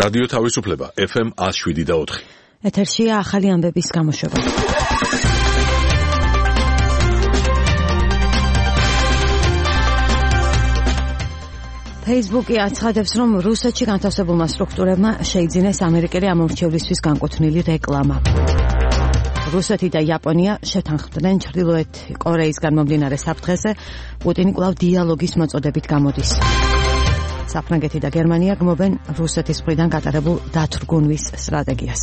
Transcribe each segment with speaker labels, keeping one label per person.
Speaker 1: რადიო თავისუფლება FM 107.4.
Speaker 2: ეთერშია ახალი ამბების გამოშვება. Facebook-ი აცხადებს, რომ რუსეთში განთავსებულმა სტრუქტურებმა შეიძინეს ამერიკელი ამომრჩევლისთვის განკუთვნილი რეკლამა. რუსეთი და იაპონია შეთანხმდნენ ჩრდილოეთ კორეისგან მომდინარე საფრთხეზე, პუტინი კვლავ დიალოგის მოწოდებით გამოდის. საფრანგეთი და გერმანია გმობენ რუსეთის მხრიდან გატარებულ დათრგუნვის სტრატეგიას.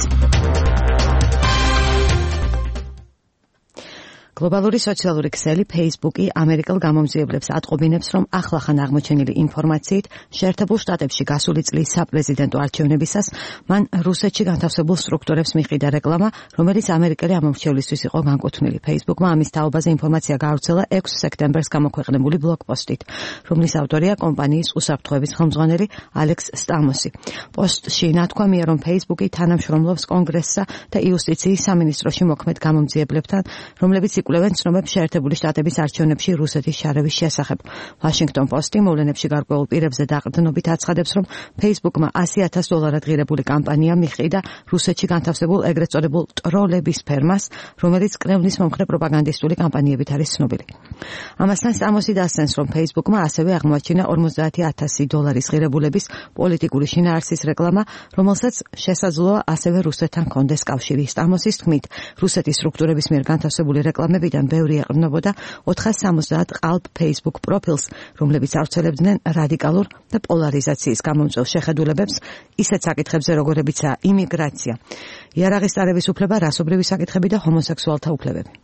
Speaker 2: გლობალური სოციალური ქსელი Facebook-ი ამერიკელ გამომძიებლებს ატყობინებს, რომ ახლახან აღმოჩენილი ინფორმაციით შეერთებულ შტატებში გასული წლის საპრეზიდენტო არჩევნებისას მან რუსეთში განთავსებულ სტრუქტურებს მიყიდა რეკლამა, რომელიც ამერიკელი ამომრჩევლისთვის იყო განკუთვნილი. Facebook-მა ამის თაობაზე ინფორმაცია გაავრცელა 6 სექტემბერს გამოქვეყნებული ბლოგპოსტით, რომლის ავტორია კომპანიის უსაფრთხოების ხელმძღვანელი ალექს სტამოსი. პოსტში ნათქვამია, რომ Facebook-ი თანამშრომლობს კონგრესსა და იუსტიციის სამინისტროში მოქმედ გამომძიებლებთან, რომლებიც იკვლევენ ცნობებს შეერთებული შტატების არჩევნებში რუსეთის შარევის შესახებ. Washington Post-ი მოვლენებში გარკვეულ პირებზე დაყრდნობით აცხადებს, რომ Facebook-მა $100,000 ღირებული კამპანია მიჰყიდა რუსეთში განთავსებულ ეგრეთ წოდებულ ტროლების ფერმას, რომელიც კრემლის მომხრე პროპაგანდისტული კამპანიებით არის ცნობილი. ამასთან სტამოსი დასცენს, რომ Facebook-მა ასევე აღმოაჩინა $50,000 ღირებულების პოლიტიკური შინაარსის რეკლამა, რომელსაც შესაძლოა ასევე რუსეთთან ჰქონდეს კავშირი. სტამოსის თქმით, რუსეთის სტრუქტურების მიერ განთავსებული რეკლამებიდან ბევრი ეყრდნობოდა 470 ყალბ Facebook პროფილს, რომლებიც ავრცელებდნენ რადიკალურ და პოლარიზაციის გამომწვევ შეხედულებებს, ისეთ საკითხებზე, როგორებიცაა იმიგრაცია, იარაღის წარების უფლება, რასობრივი საკითხები და ჰომოსექსუალთა უფლებები.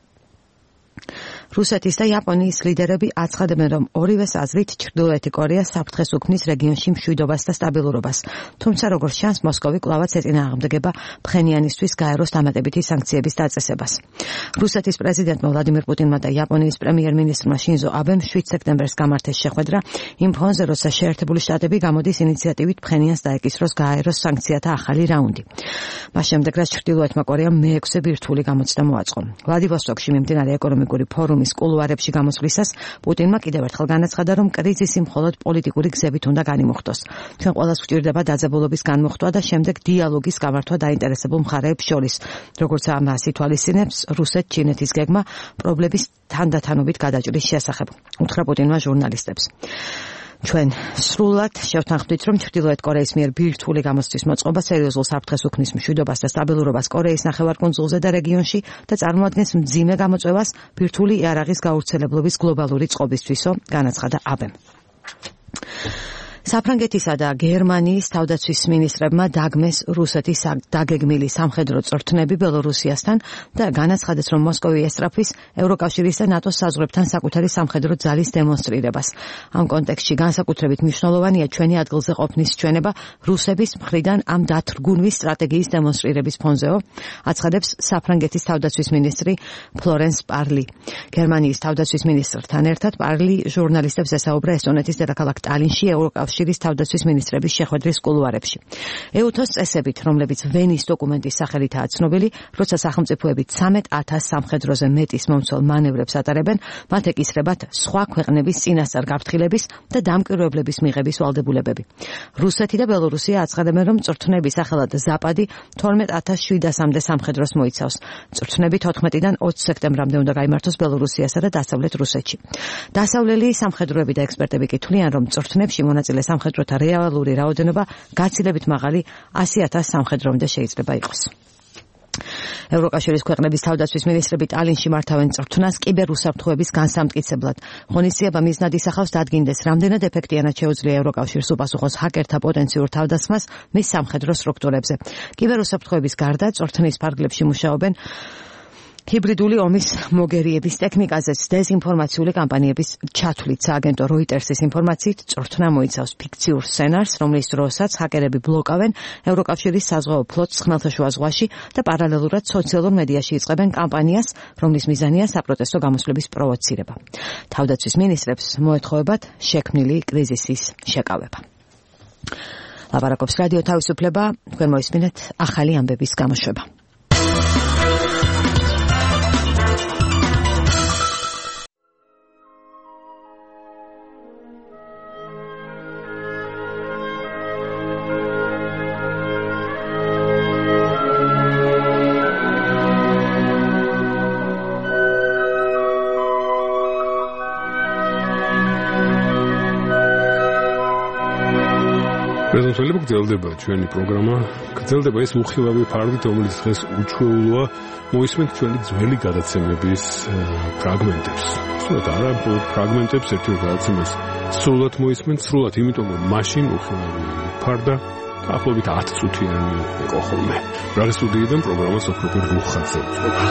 Speaker 2: რუსეთის და იაპონიის ლიდერები აცხადებენ, რომ ორივეს აზრით ჩრდილოეთი კორეა საფრთხეს უქმნის რეგიონში მშვიდობას და სტაბილურობას. თუმცა, როგორც ჩანს, მოსკოვი კვლავაც ეწინააღმდეგება ფხენიანისთვის გაეროს დამატებითი სანქციების დაწესებას. რუსეთის პრეზიდენტმა ვლადიმირ პუტინმა და იაპონიის პრემიერ-მინისტრმა შინზო აბემ 7 სექტემბერს გამართეს შეხვედრა იმ ფონზე, როცა შეერთებული შტატები გამოდის ინიციატივით ფხენიანს დაეკისროს გაეროს სანქციათა ახალი რაუნდი. მას შემდეგ, რაც ჩრდილოეთმა კორეამ მე-6 ბირთვული გამოცდა მოაწყო. ვლადივოსტოკში მიმდინარე ეკონომიკური ფორუმის კულუარებში გამოსვლისას პუტინმა კიდევ ერთხელ განაცხადა, რომ კრიზისი მხოლოდ პოლიტიკური გზებით უნდა განიმუხტოს. ჩვენ ყველას გვჭირდება დაძაბულობის განმუხტვა და შემდეგ დიალოგის გამართვა დაინტერესებულ მხარეებს შორის. როგორც ამას ითვალისწინებს რუსეთ-ჩინეთის გეგმა პრობლემის თანდათანობით გადაჭრის შესახებ. უთხრა პუტინმა ჟურნალისტებს. ჩვენ სრულად შევთანხმდით, რომ ჩრდილოეთ კორეის მიერ ბირთვული გამოცდის მოწყობა სერიოზულ საფრთხეს უქმნის მშვიდობას და სტაბილურობას კორეის ნახევარკუნძულზე და რეგიონში და წარმოადგენს მძიმე გამოწვევას ბირთვული იარაღის გავრცელებლობის გლობალური წყობისთვისო, განაცხადა აბემ. საფრანგეთისა და გერმანიის თავდაცვის მინისტრებმა დაგმეს რუსეთის დაგეგმილი სამხედრო წვრთნები ბელორუსიასთან და განაცხადეს, რომ მოსკოვი ესწრაფვის ევროკავშირის და ნატოს საზღვრებთან საკუთარი სამხედრო ძალის დემონსტრირებას. ამ კონტექსტში განსაკუთრებით მნიშვნელოვანია ჩვენი ადგილზე ყოფნის ჩვენება რუსების მხრიდან ამ დათრგუნვის სტრატეგიის დემონსტრირების ფონზეო, აცხადებს საფრანგეთის თავდაცვის მინისტრი ფლორენს პარლი. გერმანიის თავდაცვის მინისტრთან ერთად პარლი ჟურნალისტებს ესაუბრა ესტონეთის დედაქალაქ ტალინში ევროკავშირის თავდაცვის მინისტრების შეხვედრის კულუარებში. EUTOS წესებით, რომლებიც ვენის დოკუმენტის სახელითაა ცნობილი, როცა სახელმწიფოები 13,000 სამხედროზე მეტის მომცველ მანევრებს ატარებენ, მათ ეკისრებათ სხვა ქვეყნების წინასწარ გაფრთხილების და დამკვირვებლების მიღების ვალდებულებები. რუსეთი და ბელორუსია აცხადებენ, რომ წვრთნების სახელად ზაპადი 12,700-მდე სამხედროს მოიცავს. წვრთნები 14-დან 20 სექტემბრამდე უნდა გაიმართოს ბელორუსიასა და დასავლეთ რუსეთში. დასავლელი სამხედროები და ექსპერტები კი თვლიან, რომ წვრთნებში მონაწილე სამხედროთა რეალური რაოდენობა გაცილებით მაღალი 100,000 სამხედრომდე შეიძლება იყოს. ევროკავშირის ქვეყნების თავდაცვის მინისტრები ტალინში მართავენ წვრთნას კიბერუსაფრთხოების განსამტკიცებლად. ღონისძიება მიზნად ისახავს დადგინდეს, რამდენად ეფექტიანად შეუძლია ევროკავშირს უპასუხოს ჰაკერთა პოტენციურ თავდასხმას მის სამხედრო სტრუქტურებზე. კიბერუსაფრთხოების გარდა წვრთნის ფარგლებში მუშაობენ ჰიბრიდული ომის მოგერიების ტექნიკაზეც დეზინფორმაციული კამპანიების ჩათვლით. სააგენტო როიტერსის ინფორმაციით წვრთნა მოიცავს ფიქციურ სცენარს, რომლის დროსაც ჰაკერები ბლოკავენ ევროკავშირის საზღვაო ფლოტს ხმელთაშუა ზღვაში და პარალელურად სოციალურ მედიაში იწყებენ კამპანიას, რომლის მიზანია საპროტესტო გამოსვლების პროვოცირება. თავდაცვის მინისტრებს მოეთხოვებათ შექმნილი კრიზისის შეკავება. ლაპარაკობს რადიო თავისუფლება, თქვენ მოისმინეთ ახალი ამბების გამოშვება.
Speaker 3: მეგობრებო, გრძელდება ჩვენი პროგრამა. გრძელდება ეს უხილავი ფარდით, რომელიც დღეს უჩვეულოა. მოისმენთ ჩვენი ძველი გადაცემების ფრაგმენტებს. სულად არა ფრაგმენტებს, ერთ-ერთ გადაცემას სრულად მოისმენთ, სრულად, იმიტომ რომ მაშინ უხილავი ფარდა დაახლოებით 10 წუთიანი იყო ხოლმე. რაღის სტუდიიდან პროგრამას ოქროპერ რუხაძე უძღვება.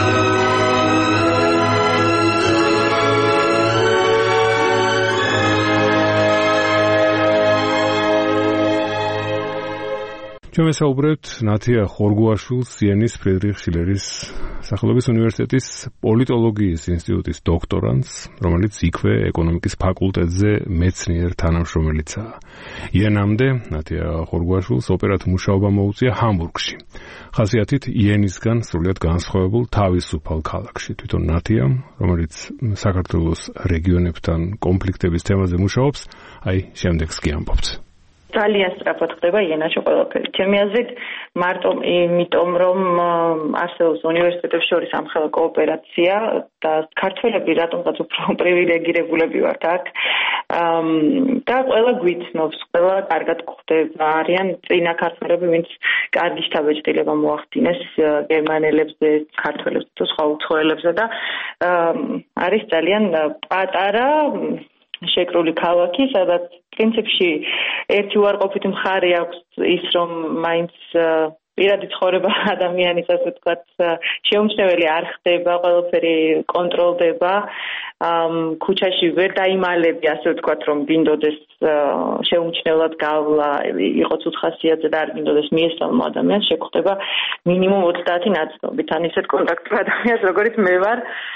Speaker 3: ჩვენ საუბრობთ ნათია ხორგუაშვილს, სიენის ფრიდრიხ შილერის სახელობის უნივერსიტეტის პოლიტოლოგიის ინსტიტუტის დოქტორანტს, რომელიც იქვე ეკონომიკის ფაკულტეტზე მეცნიერ თანამშრომელიცაა. იენამდე ნათია ხორგუაშვილს ოპერატ მუშაობა მოუწია ჰამბურგში. ხასიათით იენისგან სრულიად განსხვავებულ თავისუფალ ქალაქში. თვითონ ნათია, რომელიც საქართველოს რეგიონებთან კონფლიქტების თემაზე მუშაობს, შემდეგს კი ამბობს.
Speaker 4: ძალიან სწრაფად ხდება იენაში ყველაფერი. ჩემი აზრით, მარტო იმიტომ რომ არსებობს უნივერსიტეტებს შორის ამხელა კოოპერაცია და ქართველები რატომღაც უფრო პრივილეგირებულები ვართ აქ. და ყველა გვითნობს, ყველა კარგად გვხვდება. არიან წინა ქართველები, ვინც კარგი შთაბეჭდილება მოახდინეს გერმანელებზე, ქართველებს თუ სხვა უცხოელებზე და არის ძალიან პატარა შეკრული ქალაქი, სადაც პრინციპში ერთი უარყოფითი მხარე აქვს ის, რომ მაინც პირადი ცხოვრება ადამიანის, ასე ვთქვათ, შეუმჩნეველი არ ხდება, ყველაფერი კონტროლდება. ქუჩაში ვერ დაიმალები, ასე ვთქვათ, რომ გინდოდეს შეუმჩნევლად გავლა, იყოს უცხასიათზე და არ გინდოდეს მიესალმო ადამიანს, შეგხვდება მინიმუმ 30 ნაცნობით. ან ისეთ კონტაქტი ადამიანს, როგორც მე ვარ,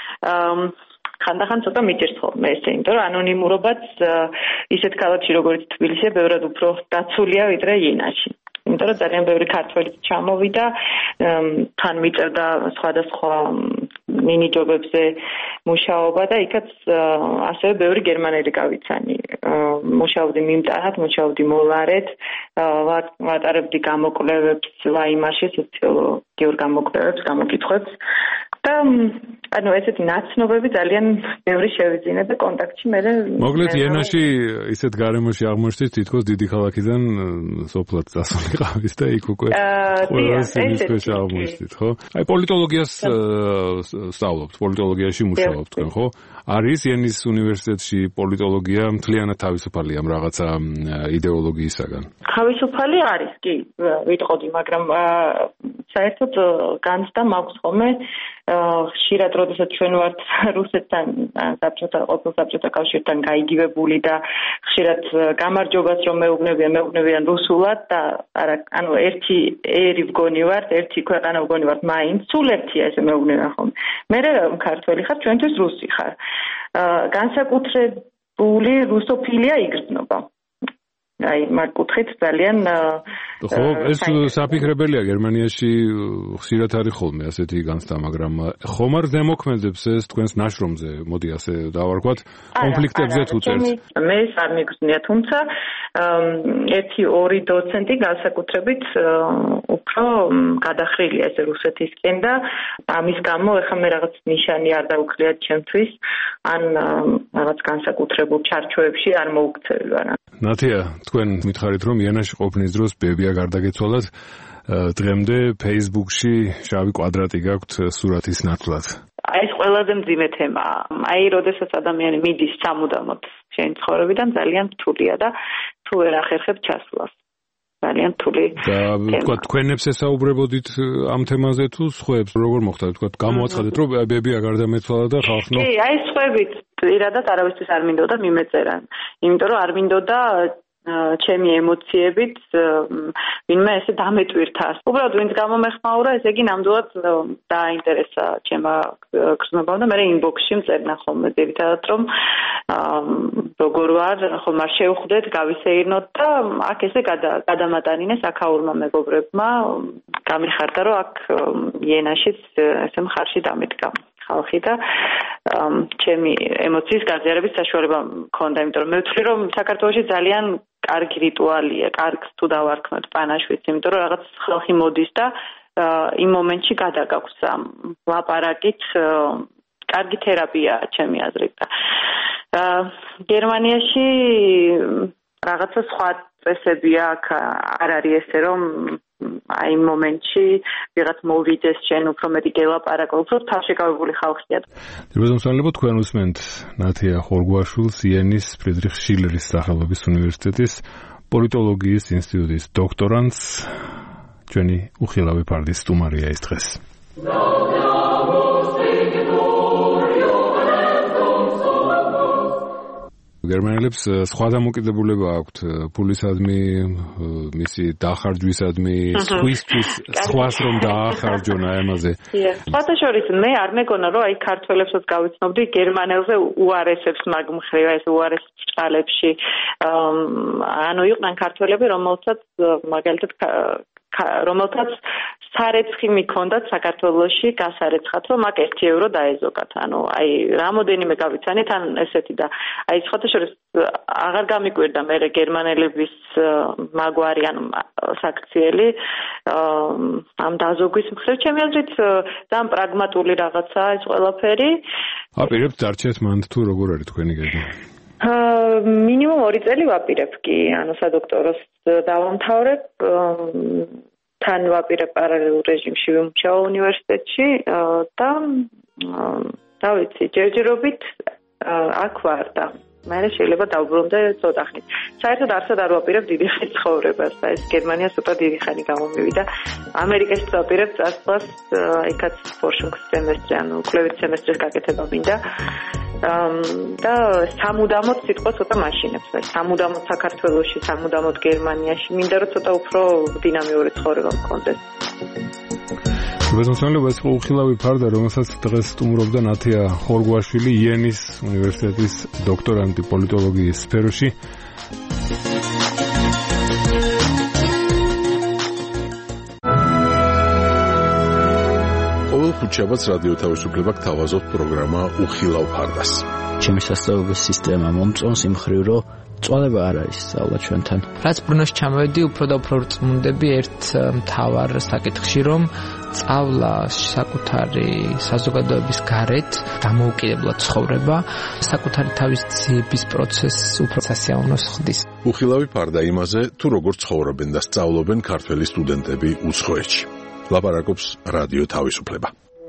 Speaker 4: ხანდახან ცოტა მიჭირს ხოლმე ესე, იმიტომ რომ ანონიმურობაც ისეთ ქალაქში როგორც თბილისია ბევრად უფრო დაცულია ვიდრე იენაში. იმიტომ რომ ძალიან ბევრი ქართველი ჩამოვიდა, თან მიწერდა სხვადასხვა მინიჯობებზე მუშაობა და იქაც ასევე ბევრი გერმანელი გავიცანი. მუშაობდი მიმტანად, მუშაობდი მოლარეთ, ვატარებდი გამოკვლევებს ვაიმარში, სოციოლოგიურ გამოკვლევებს, გამოკითხვებს. და ანუ ესეთი ნაცნობები ძალიან ბევრი შევიძინე და კონტაქტში მე
Speaker 3: მოკლედ იენაში ისეთ გარემოში აღმოჩნდით, თითქოს დიდი ქალაქიდან სოფლად წასულიყავის და იქ უკვე ყველას იმის აღმოჩნდით, ხო? პოლიტოლოგიას სწავლობთ, პოლიტოლოგიაში მუშაობთ თქვენ, ხო? არის იენის უნივერსიტეტში პოლიტოლოგია მთლიანად თავისუფალი ამ რაღაცა იდეოლოგიისაგან?
Speaker 4: თავისუფალი არის, კი, ვიტყოდი, მაგრამ საერთოდ განცდა მაქვს ხოლმე ხშირად, როდესაც ჩვენ ვართ რუსეთთან, ყოფილ საბჭოთა კავშირთან გაიგივებული და ხშირად გამარჯვებას რომ მეუბნებიან რუსულად და არა, ანუ ერთი ერი ვგონი ვართ, ერთი ქვეყანა ვგონი ვართ, მაინც სულ ერთია ესე მეუბნებიან ხოლმე. მე ქართველი ხარ, ჩვენთვის რუსი ხარ. განსაკუთრებული რუსოფილია იგრძნობა. მაგ კუთხით ძალიან
Speaker 3: ხო, ეს საფიქრებელია გერმანიაში ხშირად არის ხოლმე ასეთი განცდა, მაგრამ ხომ არ ზემოქმედებს ეს თქვენს ნაშრომზე, მოდი ასე დავარქვათ, კონფლიქტებზე თუ წერს?
Speaker 4: მე არ მიგრძნია, თუმცა 1-2 დოცენტი განსაკუთრებით უფრო გადახრილია ეს რუსეთისკენ და ამის გამო ეხლა მე რაღაც ნიშანი არ დაუქლიათ ჩემთვის, ან რაღაც განსაკუთრებულ ჩარჩოებში არ მოუქცევი ვარ.
Speaker 3: ნათია, თქვენ მითხარით, რომ იენაში ყოფნის დროს ბებია გარდაგეცვალათ, დღემდე Facebook-ში შავი კვადრატი გაქვთ სურათის ნაცვლად.
Speaker 4: ეს ყველაზე მძიმე თემაა. როდესაც ადამიანი მიდის სამუდამოდ შენი ცხოვრებიდან, ძალიან რთულია და თუ ვერ ახერხებ ჩასვლას. ძალიან რთული.
Speaker 3: და თქვა თქვენებს ესაუბრებოდით ამ თემაზე თუ სხვებს როგორ მოხდა? თქვა გამოაცხადეთ, რომ ბებია გარდამეცვალა და ხალხნო.
Speaker 4: კი, სხვებით პირადად არავისთვის არ მინდოდა მიმეწერან. იმიტომ რომ არ მინდოდა ჩემი ემოციებით ვინმე ესე დამეტვირთას. უბრალოდ ვინც გამომეხმაურა, ესე იგი ნამდვილად დააინტერესა ჩემმა გრძნობამ და მე ინბოქსში მწერნა ხოლმე ძირითადად რომ როგორ ვარ, ხომ არ შევხვდეთ, გავისეირნოთ და აქ ესე გადამატანინეს აქაურმა მეგობრებმა, გამიხარდა რომ აქ იენაშიც ესე მხარში დამედგა ხალხი და ჩემი ემოციის გაზიარების საშუალება მქონდა, იმიტომ რომ მე ვთვლი რომ საქართველოში ძალიან კარგი რიტუალია, კარგს თუ დავარქმევთ პანაშვიდს, იმიტომ რომ რაღაც ხალხი მოდის და იმ მომენტში გადაგაქვს ამ ლაპარაკით, კარგი თერაპია ჩემი აზრით. გერმანიაში რაღაცა სხვა წესები აქ არ არის ესე რომ აი იმ მომენტში ვიღაც მოვიდეს შენ უფრო მეტი გელაპარაკო, უფრო თავშეკავებული ხალხია.
Speaker 3: დიალოგმოსწავლეებო, თქვენ უსმენთ ნათია ხორგუაშვილს იენის ფრიდრიხ შილერის სახელობის უნივერსიტეტის პოლიტოლოგიის ინსტიტუტის დოქტორანტს. ჩვენი უხილავი ფარდის სტუმარია ის დღეს. გერმანელებს სხვა დამოკიდებულება აქვთ ფულისადმი, მისი დახარჯვისადმი, სხვისთვის სხვას რომ დაახარჯონ აი ამაზე.
Speaker 4: სხვათაშორის მე არ მეგონა რომ აი ქართველებსაც გავიცნობდი გერმანელზე უარესებს მაგ მხრივ ეს უარეს ჭალებში. ანუ იყვნენ ქართველები, რომელთაც მაგალითად რომელთაც სარეცხი მიქონდათ საქართველოში გასარეცხად, რომ აქ 1 ევრო დაეზოგათ. ანუ აი რამოდენიმე გავიცანით, ან ესეთი და აი სხვათაშორის აღარ გამიკვირდა მე გერმანელების მაგვარი ან საქციელი ამ დაზოგვის მხრივ. ჩემი აზრით ძალიან პრაგმატული რაღაცაა ეს ყველაფერი.
Speaker 3: აპირებთ დარჩეთ მანდ თუ როგორ არის თქვენი გეგმა?
Speaker 4: მინიმუმ 2 წელი ვაპირებ კი, ანუ სადოქტოროს დავამთავრებ. თან ვაპირებ პარალელურ რეჟიმში ვიმუშაო უნივერსიტეტში და დავიცი ჯერჯერობით აქ ვარ და მე შეიძლება დავბრუნდე ცოტა ხნით. საერთოდ არსად არ ვაპირებ დიდი ხნის ცხოვრებას და ეს გერმანია ცოტა დიდი ხანი გამომივიდა. ამერიკაში ვაპირებ წასვლას იქაც ფორშუნგ სემესტრი, ანუ კვლევით სემესტრის გაკეთება მინდა. და სამუდამოდ სიტყვა ცოტა მაშინებს. სამუდამოდ საქართველოში, სამუდამოდ გერმანიაში მინდა რომ ცოტა უფრო დინამიური ცხოვრება მქონდეს.
Speaker 3: დიალოგმოსწავლეობა ეს უხილავი ფარდა, რომელსაც დღეს სტუმრობდა ნათია ხორგუაშვილი, იენის უნივერსიტეტის დოქტორანტი პოლიტოლოგიის სფეროში.
Speaker 1: ყოველ ხუთშაბათს რადიო თავისუფლება გთავაზობთ პროგრამა უხილავ ფარდას.
Speaker 5: ჩემი სასწავლებელი სისტემა მომწონს იმ მხრივ, რომ წვალება არ არის სწავლა ჩვენთან.
Speaker 6: რაც ბრუნოში ჩამოვედი, უფრო და უფრო რწმუნდები ერთ მთავარ საკითხში, რომ სწავლა საკუთარი საზოგადოების გარეთ დამოუკიდებლად ცხოვრება, საკუთარი თავის ძიების პროცესს უფრო სასიამოვნოს ხდის.
Speaker 1: უხილავი ფარდა იმაზე, თუ როგორ ცხოვრობენ და სწავლობენ ქართველი სტუდენტები უცხოეთში. ლაპარაკობს რადიო თავისუფლება.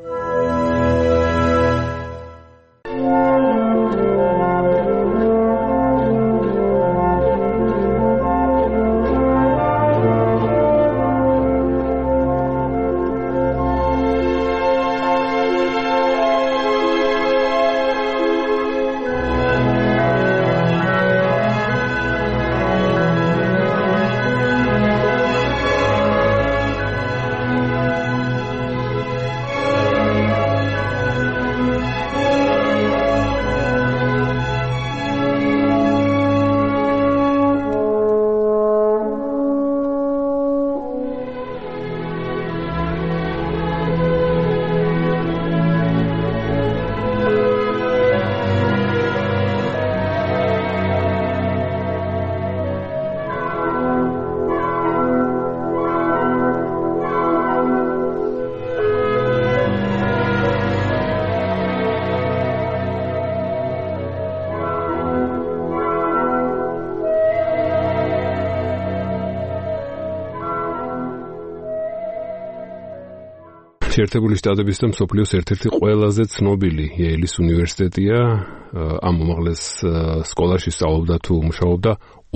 Speaker 3: შეერთებული შტატების და მსოფლიოს ერთ-ერთი ყველაზე ცნობილი იელის უნივერსიტეტია. ამ უმაღლეს სკოლაში სწავლობდა თუ მუშაობდა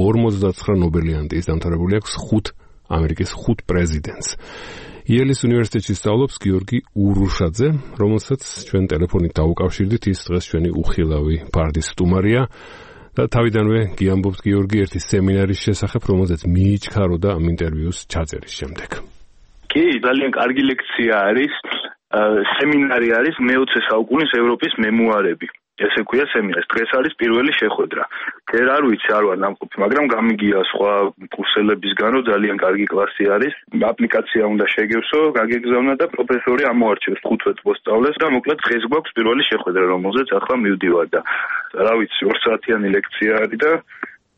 Speaker 3: 59 ნობელიანტი. ის დამთავრებული აქვს ამერიკის 5 პრეზიდენტს. იელის უნივერსიტეტში სწავლობს გიორგი ურუშაძე, რომელსაც ჩვენ ტელეფონით დავუკავშირდით. ის დღეს ჩვენი უხილავი ფარდის სტუმარია. და თავიდანვე გიამბობთ გიორგი ერთი სემინარის შესახებ, რომელზეც მიიჩქაროდა ამ ინტერვიუს ჩაწერის შემდეგ.
Speaker 7: კი, ძალიან კარგი ლექცია არის, სემინარი არის მე-20 საუკუნის ევროპის მემუარები. ესე ქვია სემინარი. დღეს არის პირველი შეხვედრა. ჯერ არ ვიცი, არ ვარ ნამყოფი, მაგრამ გამიგია სხვა კურსელებისგან, რომ ძალიან კარგი კლასი არის. აპლიკაცია უნდა შეგევსო, გაგეგზავნა და პროფესორი ამოარჩევს 15 მოსწავლეს და მოკლედ დღეს გვაქვს პირველი შეხვედრა, რომელზეც ახლა მივდივარ და რა ვიცი, 2 საათიანი ლექცია არის და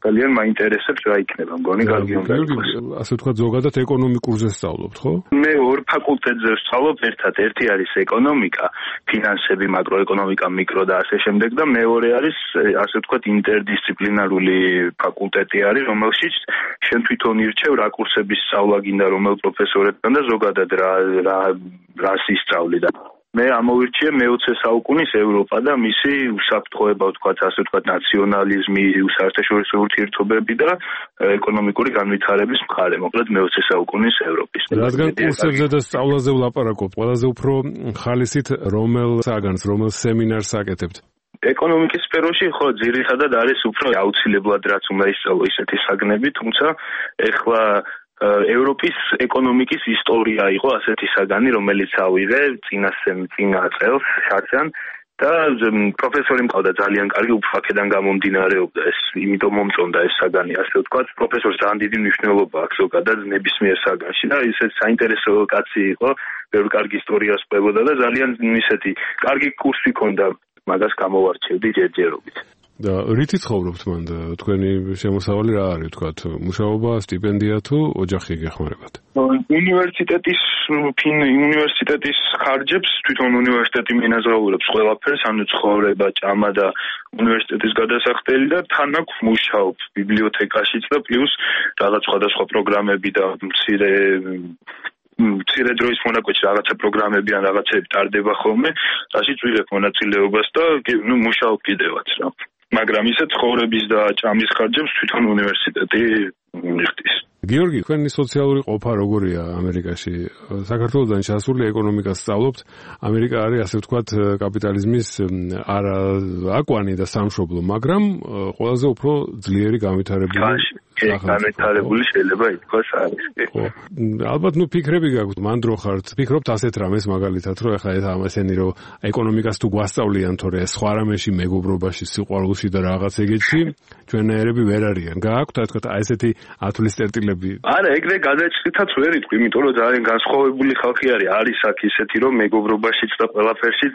Speaker 7: ძალიან მაინტერესებს რა იქნება, მგონი კარგი უნდა იყოს.
Speaker 3: ასე ვთქვათ, ზოგადად ეკონომიკურზე სწავლობთ, ხო?
Speaker 7: მე ორ ფაკულტეტზე ვსწავლობ, ერთი არის ეკონომიკა, ფინანსები, მაკროეკონომიკა, მიკრო და ასე შემდეგ და მეორე არის ასე ვთქვათ ინტერდისციპლინარული ფაკულტეტი არის, რომელშიც შენ თვითონ ირჩევ რა კურსების სწავლა გინდა რომელ პროფესორებთან და ზოგადად რა ისწავლი და მე ამოვირჩიე მე-20 საუკუნის ევროპა და მისი უსაფრთხოება, ვთქვათ, ასე ვთქვათ, ნაციონალიზმი, საერთაშორისო ურთიერთობები და ეკონომიკური განვითარების მხარე, მოკლედ მე-20 საუკუნის ევროპის.
Speaker 3: რადგან კურსებზე და სწავლაზე ვლაპარაკობთ, ყველაზე უფრო ხალისით რომელ საგანს, რომელ სემინარს აკეთებთ?
Speaker 7: ეკონომიკის სფეროში ხო ძირითადად არის უფრო აუცილებლად რაც უნდა ისწავლო ისეთი საგნები, თუმცა ეხლა ევროპის ეკონომიკის ისტორია იყო ასეთი საგანი, რომელიც ავიღე წინა წელს შარშან და პროფესორი მყავდა ძალიან კარგი, უფრო აქედან გამომდინარეობდა ეს, იმიტომ მომწონდა ეს საგანი, ასე ვთქვათ, პროფესორს ძალიან დიდი მნიშვნელობა აქვს ზოგადად ნებისმიერ საგანში და ისეთ საინტერესო კაცი იყო, ბევრი კარგი ისტორიას ყვებოდა და ძალიან ისეთი კარგი კურსი ჰქონდა, მაგას გამოვარჩევდი ჯერჯერობით.
Speaker 3: და რითი ცხოვრობთ მან და თქვენი შემოსავალი რა არის, ვთქვათ, მუშაობა, სტიპენდია თუ ოჯახი გეხმარებათ?
Speaker 7: უნივერსიტეტის ხარჯებს თვითონ უნივერსიტეტი მიენაზღაურებს ყველაფერს, ანუ ცხოვრება, ჭამა და უნივერსიტეტის გადასახდელი და თან აქვს მუშაობ ბიბლიოთეკაშიც და პლუს რაღაც სხვადასხვა პროგრამები და მცირე დროის მონაკვეთში რაღაცა პროგრამები ან რაღაცები ტარდება ხოლმე, რაშიც ვიღებ მონაწილეობას და მუშაობ კიდევაც რა. მაგრამ ისე ცხოვრების და ჭამის ხარჯებს თვითონ უნივერსიტეტი მიხდის.
Speaker 3: გიორგი, თქვენი სოციალური ყოფა როგორია ამერიკაში? საქართველოსთან ჩასული ეკონომიკას სწავლობთ. ამერიკა არის, ასე ვთქვათ, კაპიტალიზმის არა აკვანი და სამშობლო, მაგრამ ყველაზე უფრო ძლიერი
Speaker 7: განვითარებული შეიძლება ითქვას არის.
Speaker 3: ხო. ალბათ ფიქრები გაქვთ, მანდრო ხართ, ფიქრობთ ასეთ რამეს მაგალითად, რომ ეხლა ესენი რომ ეკონომიკას თუ გვასწავლიან, თორე სხვა რამეში მეგობრობაში, სიყვარულში და რაღაც ეგეთში, ჩვენაერები ვერ არიან. გააქვთ, ასე ვთქვათ, ესეთი ათვლის წერტილები?
Speaker 7: არა, ეგრე გადაჭრითაც ვერ იტყვი, იმიტომ რომ ძალიან განსხვავებული ხალხი არის აქ ისეთი, რომ მეგობრობაშიც და ყველაფერშიც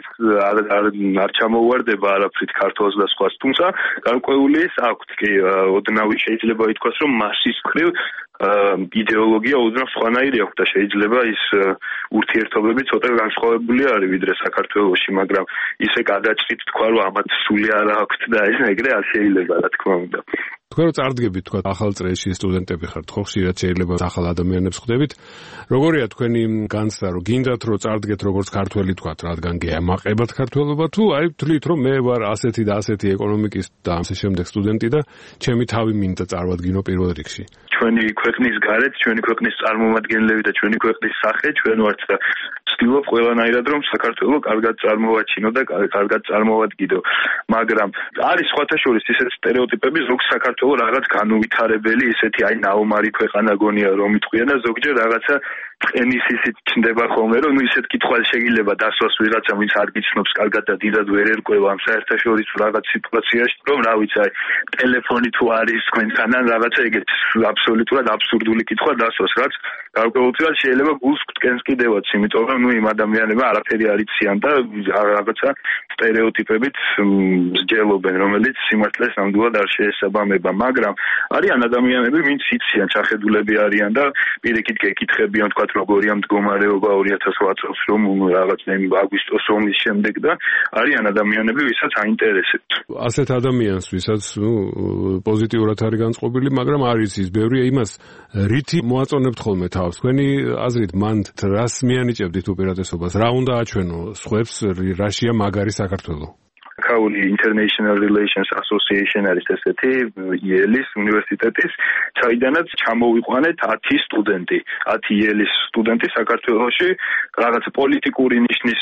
Speaker 7: არ ჩამოუვარდება არაფრით ქართულს და სხვას, თუმცა გარკვეული ის აქვთ კი, ოდნავი შეიძლება ითქვას, რომ მასის მხრივ იდეოლოგია ოდნავ სხვანაირი აქვს და შეიძლება ის ურთიერთობები ცოტა განსხვავებული არის ვიდრე საქართველოში, მაგრამ ისე გადაჭრით თქვა, რომ ამათ სული არ აქვთ და ეს ეგრე არ შეიძლება, რა თქმა უნდა.
Speaker 3: თქვენ რო წარდგებით, თქვა, ახალ წრეში სტუდენტები ხართ, ხო, ხშირად შეიძლება ახალ ადამიანებს ხვდებით. როგორია თქვენი განცდა, რომ გინდათ რომ წარდგეთ როგორც ქართველი, თქვა, რადგან გემაყებათ ქართველობა თუ აი თვლით რომ მე ვარ ასეთი და ასეთი ეკონომიკის და ამის შემდეგ სტუდენტი და ჩემი თავი მინდა წარვადგინო პირველ რიგში.
Speaker 7: ჩვენი ქვეყნის გარეთ, ჩვენი ქვეყნის წარმომადგენლები და ჩვენი ქვეყნის სახე ჩვენ ვართ და ვცდილობ ყველანაირად რომ საქართველოს კარგად წარმოვაჩინო და კარგად წარმოვადგინო. მაგრამ არის სხვათა შორის ისეთი სტერეოტიპები, ზოგ საქართველოს რაღაც განუვითარებელი, ისეთი აი ნაომარი ქვეყანა გონია რომ იტყვიან და ზოგჯერ რაღაცა ტყენის ისიც ჩნდება ხოლმე, რომ ისეთ კითხვას შეიძლება დასვას ვიღაცა, ვინც არ გიცნობს კარგად და დიდად ვერ ერკვევა ამ საერთაშორისო რაღაც სიტუაციაში, რომ რა ვიცი, აი ტელეფონი თუ არის თქვენთან ან რაღაცა ეგეთ აბსოლუტურად აბსურდული კითხვა დასვას, რაც გარკვეულწილად შეიძლება გულს გვტკენს კიდევაც, იმიტომ რომ იმ ადამიანებმა არაფერი არ იციან და რაღაცა სტერეოტიპებით მსჯელობენ, რომელიც სიმართლეს ნამდვილად არ შეესაბამება, მაგრამ არიან ადამიანები, ვინც იციან, ჩახედულები არიან და პირიქით გეკითხებიან, თქვა როგორია მდგომარეობა 2008 წელს რომ რაღაც აგვისტოს ომის შემდეგ და არიან ადამიანები, ვისაც აინტერესებთ.
Speaker 3: ასეთ ადამიანს, ვისაც პოზიტიურად არის განწყობილი, მაგრამ არის ის ბევრია იმას, რითი მოაწონებთ ხოლმე თავს. თქვენი აზრით, მანდ რას მიანიჭებდით უპირატესობას? რა უნდა აჩვენო სხვებს, რაშია მაგარი საქართველო?
Speaker 7: Kauli International Relations Association არის ესეთი იელის უნივერსიტეტის, საიდანაც ჩამოვიყვანეთ 10 სტუდენტი. 10 იელის სტუდენტი საქართველოში რაღაც პოლიტიკური ნიშნის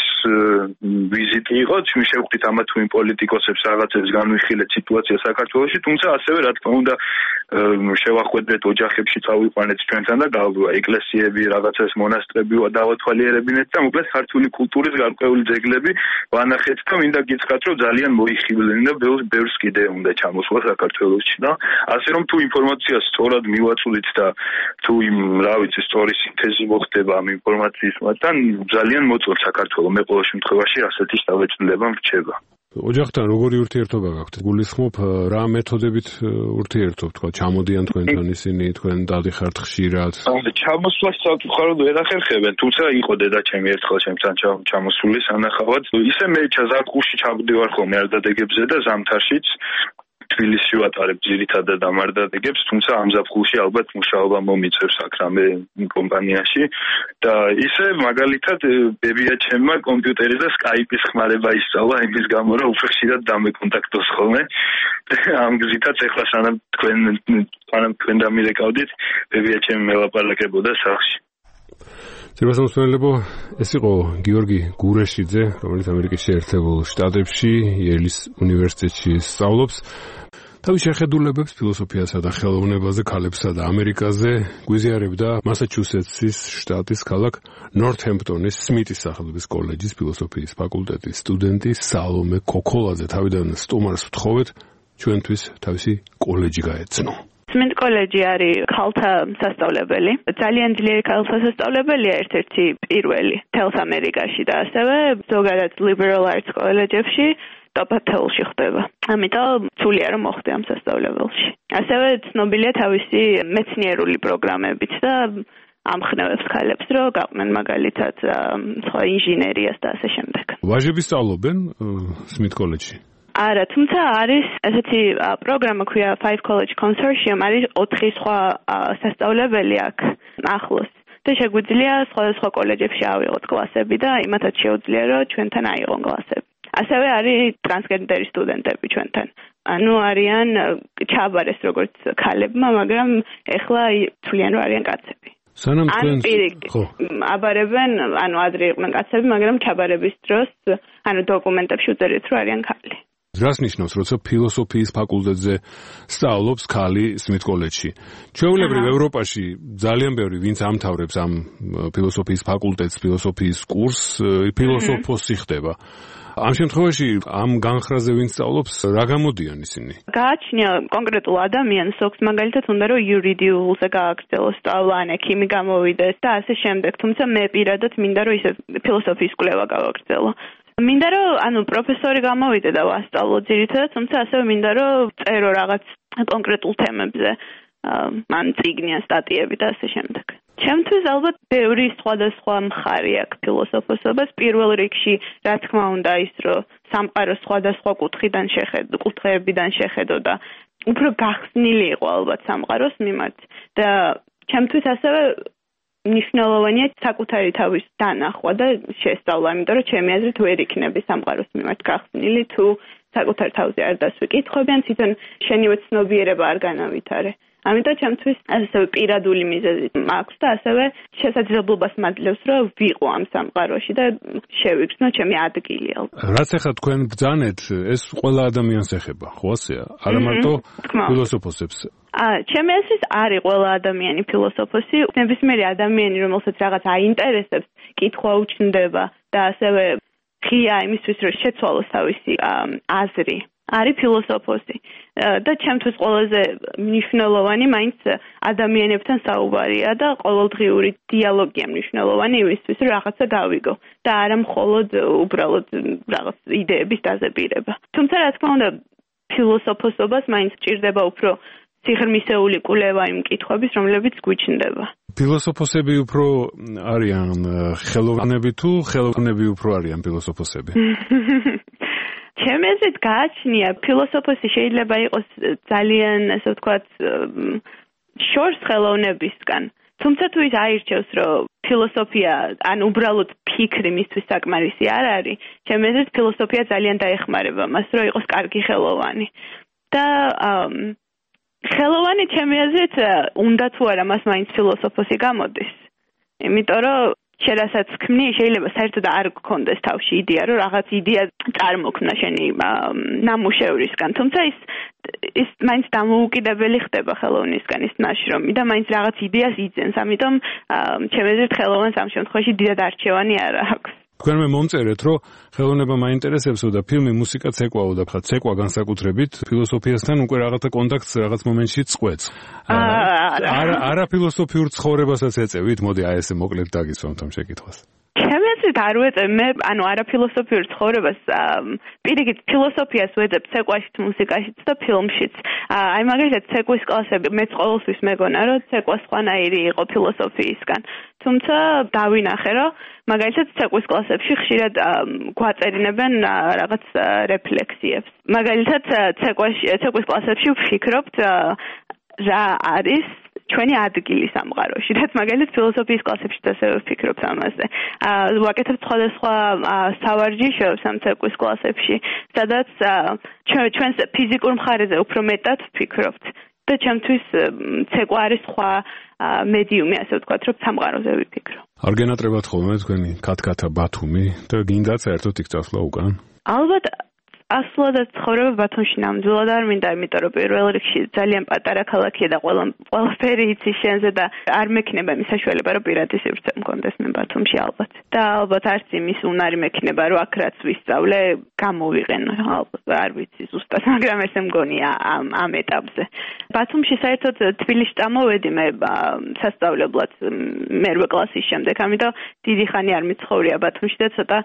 Speaker 7: ვიზიტი იყო, შევხვდით ამა თუ იმ პოლიტიკოსებს რაღაცებს განვიხილეთ სიტუაცია საქართველოში, თუმცა ასევე რა თქმა უნდა შევახვედრეთ ოჯახებში, წავიყვანეთ ჩვენთან და ეკლესიები, რაღაცას მონასტრები დავათვალიერებინეთ და მოკლედ ქართული კულტურის გარკვეული ძეგლები ვანახეთ და მინდა გითხრათ, რომ ძალიან მოიხიბლნენ და ბევრს კიდე უნდა ჩამოსვლა საქართველოში და ასე რომ თუ ინფორმაციას სწორად მივაწვდით და თუ იმ რა ვიცი სწორი სინთეზი მოხდება ამ ინფორმაციის მათთან ძალიან მოწონს საქართველოს, მე ყოველ შემთხვევაში ასეთი შთაბეჭდილება მრჩება.
Speaker 3: ოჯახთან როგორი ურთიერთობა გაქვთ? გულისხმობ რა მეთოდებით ურთიერთობთ, თქვა ჩამოდიან თქვენთან ისინი, თქვენ დავიხართ ხშირად?
Speaker 7: ჩამოსვლას საკუთაროდ ვერ ახერხებენ, თუმცა იყო დედა ჩემი ერთხელ ჩემთან ჩამოსული სანახავად. ისე მე ზაფხულში ჩავდივარ ხოლმე არდადეგებზე და ზამთარშიც თბილისში ვატარებ ძირითადად ამ არდადეგებს, თუმცა ამ ზაფხულში ალბათ მუშაობა მომიწევს აქ რამე კომპანიაში და ისე მაგალითად ბებია ჩემმა კომპიუტერი და სკაიპის ხმარება ისწავლა იმის გამო რომ უფრო ხშირად დამეკონტაქტოს ხოლმე ამ გზითაც ეხლა სანამ თქვენ დამირეკავდით ბებია ჩემი მელაპარაკებოდა სახლში.
Speaker 3: ძირფასმოსმენელებო, ეს იყო გიორგი გურეშიძე, რომელიც ამერიკის შეერთებულ შტატებში იელის უნივერსიტეტში სწავლობს. თავის შეხედულებებს ფილოსოფიასა და ხელოვნებაზე, ქალებსა და ამერიკაზე გვიზიარებდა მასაჩუსეტსის შტატის ქალაქ ნორთჰემპტონის სმიტის სახელობის კოლეჯის ფილოსოფიის ფაკულტეტის სტუდენტი სალომე ქოქოლაძე. თავიდან სტუმარს ვთხოვეთ ჩვენთვის თავისი კოლეჯი გაეცნო.
Speaker 8: სმიტ კოლეჯი არის ქალთა სასწავლებელი. ძალიან ძლიერი ქალთა სასწავლებელია, ერთ-ერთი პირველი თელს ამერიკაში და ასევე ზოგადად liberal arts კოლეჯებში ტოპ-10-ში ხდება. ამიტომ სულია რომ მოხდე ამ სასწავლებელში. ასევე ცნობილია თავისი მეცნიერული პროგრამებით და ამხნევებს ქალებს, რომ გაყვნენ მაგალითად სხვა ინჟინერიას და ასე შემდეგ.
Speaker 3: ვაჟები სწავლობენ სმიტ კოლეჯში?
Speaker 8: არა, თუმცა არის ესეთი პროგრამა ქვია Five College Consortium, არის 4 სხვა სასწავლებელი აქ ახლოს. და შეგვიძლია სხვადასხვა კოლეჯებში ავიღოთ კლასები და იმათაც შეუძლია რომ ჩვენთან აიღონ კლასები. ასევე არის ტრანსგენდერი სტუდენტები ჩვენთან. ანუ არიან ჩაბარეს როგორც ქალებმა, მაგრამ ეხლა თვლიან რომ არიან კაცები.
Speaker 3: სანამ თქვენ
Speaker 8: აბარებენ, ანუ ადრე იყვნენ კაცები, მაგრამ ჩაბარების დროს, ანუ დოკუმენტებში უწერეთ რომ არიან ქალი.
Speaker 3: რას ნიშნავს, როცა ფილოსოფიის ფაკულტეტზე სწავლობს ქალი სმიტ კოლეჯში? ჩვეულებრივ ევროპაში ძალიან ბევრი ვინც ამთავრებს ამ ფილოსოფიის ფაკულტეტს, ფილოსოფიის კურსს, ფილოსოფოსი ხდება. ამ შემთხვევაში ამ განხრაზე ვინც სწავლობს, რა გამოდიან ისინი?
Speaker 8: გააჩნია კონკრეტულ ადამიანს, ოქს მაგალითად უნდა რომ იურიდიულზე გააგრძელოს სწავლა, ან ექიმი გამოვიდეს და ასე შემდეგ. თუმცა მე პირადად მინდა რომ ისე ფილოსოფიის კვლევა გავაგრძელო. მინდა რომ ანუ პროფესორი გამოვიდე და ვასწავლო ძირითადად, თუმცა ასევე მინდა რომ წერო რაღაც კონკრეტულ თემებზე, ან წიგნია, სტატიები და ასე შემდეგ. ჩემთვის ალბათ ბევრი სხვადასხვა მხარე აქვს ფილოსოფოსობას. პირველ რიგში, რა თქმა უნდა, ის რომ სამყარო სხვადასხვა კუთხეებიდან შეხედო და უფრო გახსნილი იყო ალბათ სამყაროს მიმართ და ჩემთვის ასევე მნიშვნელოვანია საკუთარი თავის დანახვა და შესწავლა, იმიტომ რომ ჩემი აზრით ვერ იქნები სამყაროს მიმართ გახსნილი თუ საკუთარ თავზე არ დასვი კითხვები, ან თვითონ შენივე ცნობიერება არ განავითარე. ამიტომ ჩემთვის ასევე პირადული მიზეზი მაქვს და ასევე შესაძლებლობას მაძლევს, რომ ვიყო ამ სამყაროში და შევიგრძნო ჩემი ადგილი.
Speaker 3: რაც ახლა თქვენ ბრძანეთ, ეს ყველა ადამიანს ეხება, ხო ასეა? არა მარტო ფილოსოფოსებს.
Speaker 8: ჩემი აზრით არის ყველა ადამიანი ფილოსოფოსი, ნებისმიერი ადამიანი, რომელსაც რაღაც აინტერესებს, კითხვა უჩნდება და ასევე ღია იმისთვის, რომ შეცვალოს თავისი აზრი. არის ფილოსოფოსი და ჩემთვის ყველაზე მნიშვნელოვანი მაინც ადამიანებთან საუბარია და ყოველდღიური დიალოგია მნიშვნელოვანი იმისთვის, რომ რაღაცა გავიგო და არა მხოლოდ უბრალოდ რაღაც იდეების დაზებირება. თუმცა რა თქმა უნდა, ფილოსოფოსობას მაინც ჭირდება უფრო სიღრმისეული კვლევა იმ კითხვების, რომლებიც გვიჩნდება.
Speaker 3: ფილოსოფოსები უფრო არიან ხელოვნები თუ ხელოვნები უფრო არიან ფილოსოფოსები?
Speaker 8: ჩემი აზრით გააჩნია, ფილოსოფოსი შეიძლება იყოს ძალიან, ასე ვთქვათ, შორს ხელოვნებისგან. თუმცა თუ ის აირჩევს, რომ ფილოსოფია, ან უბრალოდ ფიქრი მისთვის საკმარისი არ არის, ჩემი აზრით ფილოსოფია ძალიან დაეხმარება მას, რომ იყოს კარგი ხელოვანი. და ხელოვანი ჩემი აზრით უნდა თუ არა მას მაინც ფილოსოფოსი გამოდის. იმიტომ რომ შენასაც ქმნი, შეიძლება საერთოდ არ გქონდეს თავში იდეა, რომ რაღაც იდეა წარმოქმნა შენი ნამუშევრისგან. თუმცა ის მაინც დამოუკიდებელი ხდება ხელოვნისგან, ის ნაშრომი და მაინც რაღაც იდეას იძენს. ამიტომ ჩემი აზრით ხელოვანს ამ შემთხვევაში დიდად არჩევანი არ აქვს.
Speaker 3: თქვენ მე მომწერეთ, რომ ხელოვნება მაინტერესებსო და ფილმი, მუსიკა ცეკვაო და ხა ცეკვა განსაკუთრებით ფილოსოფიასთან უკვე რაღაცა კონტაქტს რაღაც მომენტში წყვეტს. არა ფილოსოფიურ ცხოვრებასაც ეწევით, მოდი აი ესე მოკლედ დაგიცვამთ ამ შეკითხვას.
Speaker 8: ჩემი აზრით არ ვეწებ მე არა ფილოსოფიურ ცხოვრებას პირიქით ფილოსოფიას ვეწებ ცეკვაშიც მუსიკაშიც და ფილმშიც აი მაგალითად ცეკვის კლასები მეც ყოველთვის მეგონა რომ ცეკვა სხვანაირი იყო ფილოსოფიისგან თუმცა დავინახე რომ მაგალითად ცეკვის კლასებში ხშირად გვაწერინებენ რაღაც რეფლექსიებს მაგალითად ცეკვის კლასებში ვფიქრობთ რა არის ჩვენი ადგილი სამყაროში. რაც მაგალითად ფილოსოფიის კლასებში ასევე ვფიქრობთ ამაზე. ვაკეთებ სხვადასხვა სავარჯიშოებს ამ ცეკვის კლასებში, სადაც ჩვენს ფიზიკურ მხარეზე უფრო მეტად ვფიქრობთ. და ჩემთვის ცეკვა არის სხვა მედიუმი, ასე ვთქვათ, რომ სამყაროზე ვიფიქრო.
Speaker 3: არ გენატრებათ ხოლმე თქვენი კათკათა ბათუმი და გინდათ საერთოდ იქ წასვლა უკან?
Speaker 8: ალბათ ასლა და ცხოვრება ბათუმში ნამდვილად არ მინდა, იმიტომ რომ პირველ რიგში ძალიან პატარა ქალაქია და ყველაფერი იცის შენზე და არ მექნება იმის საშუალება, რომ პირადი სივრცე მქონდეს მე ბათუმში ალბათ. და ალბათ არც იმის უნარი მექნება, რომ აქ რაც ვისწავლე, გამოვიყენო, ალბათ არ ვიცი ზუსტად, მაგრამ ესე მგონია ამ ეტაპზე. ბათუმში საერთოდ თბილისში წამოვედი მე სასწავლებლად მერვე კლასის შემდეგ, ამიტომ დიდი ხანი არ მიცხოვრია ბათუმში და ცოტა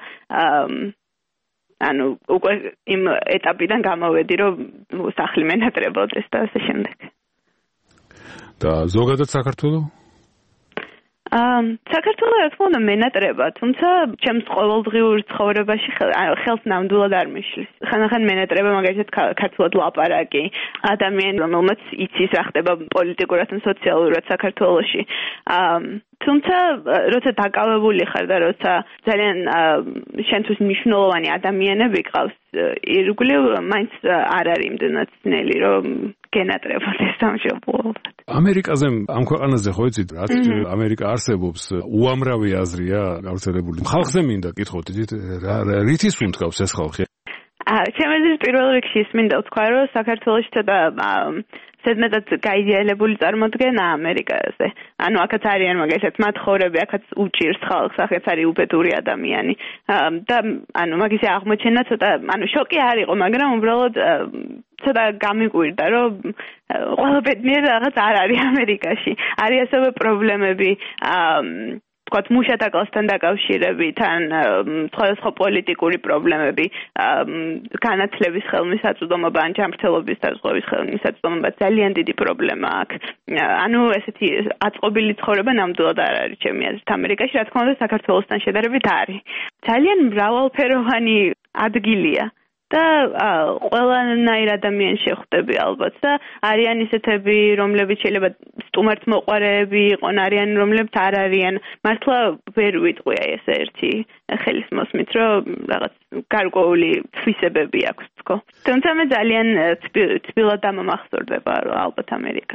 Speaker 8: ანუ უკვე იმ ეტაპიდან გამოვედი, რომ სახლი მენატრებოდეს და ასე შემდეგ.
Speaker 3: და ზოგადად საქართველოს?
Speaker 8: საქართველოს რა თქმა უნდა მენატრება, თუმცა ჩემს ყოველდღიურ ცხოვრებაში ხელს ნამდვილად არ მიშლის. ხანდახან მენატრება მაგალითად ქართულად ლაპარაკი, ადამიანი რომელმაც იცის რა ხდება პოლიტიკურად და სოციალურად საქართველოში. თუმცა როცა დაკავებული ხარ და როცა ძალიან შენთვის მნიშვნელოვანი ადამიანები ყავს, ირგვლივ მაინც არ არის იმდენად ძნელი, რომ გენატრებოდეს სამშობლოებად.
Speaker 3: ამერიკაზე ამ ქვეყანაზე ხო იცით, რაც ამერიკა არსებობს, უამრავი აზრია გავრცელებული. ხალხზე მინდა კითხოთ, იცით, რითის უნთქავს ეს ხალხი?
Speaker 8: ჩემი აზრით პირველ რიგში ის მინდა ვთქვა, რომ საქართველოში ცოტა ზედმეტად გაიდეალებული წარმოდგენა ამერიკაზე. ანუ აქაც არიან მაგალითად მათხოვრები, აქაც უჭირს ხალხს, აქაც არის უბედური ადამიანი. და ანუ მაგის აღმოჩენა ცოტა, ანუ შოკი არ იყო, მაგრამ უბრალოდ ცოტა გამიკვირდა, რომ ყველა ბედნიერი რაღაც არ არის ამერიკაში. არის ასევე პრობლემები თქვათ მუშათა კლასთან დაკავშირებით, ან სხვადასხვა პოლიტიკური პრობლემები, განათლების ხელმისაწვდომობა, ან ჯანმრთელობის დაზღვევის ხელმისაწვდომობა ძალიან დიდი პრობლემა აქვს. ანუ ესეთი აწყობილი ცხოვრება ნამდვილად არ არის ჩემი აზრით ამერიკაში, რა თქმა უნდა საქართველოსთან შედარებით არის. ძალიან მრავალფეროვანი ადგილია. და ყველანაირ ადამიანს შეხვდები ალბათ და არიან ისეთები, რომლებიც შეიძლება სტუმართმოყვარეები იყონ, არიან რომლებიც არ არიან. მართლა ვერ ვიტყვია ეს ერთი ხელის მოსმით, რომ რაღაც გარკვეული თვისებები აქვს თქო. თუმცა მე ძალიან თბილად დამამახსოვრდება ალბათ ამერიკა.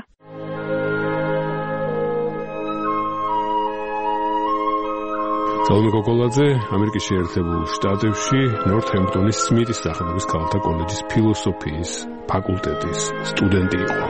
Speaker 3: ზალმე კოკოლაძე ამერიკის შეერთებულ შტატებში ნორთჰემპტონის სმიტის სახელობის ქალთა კოლეჯის ფილოსოფიის ფაკულტეტის სტუდენტი იყო.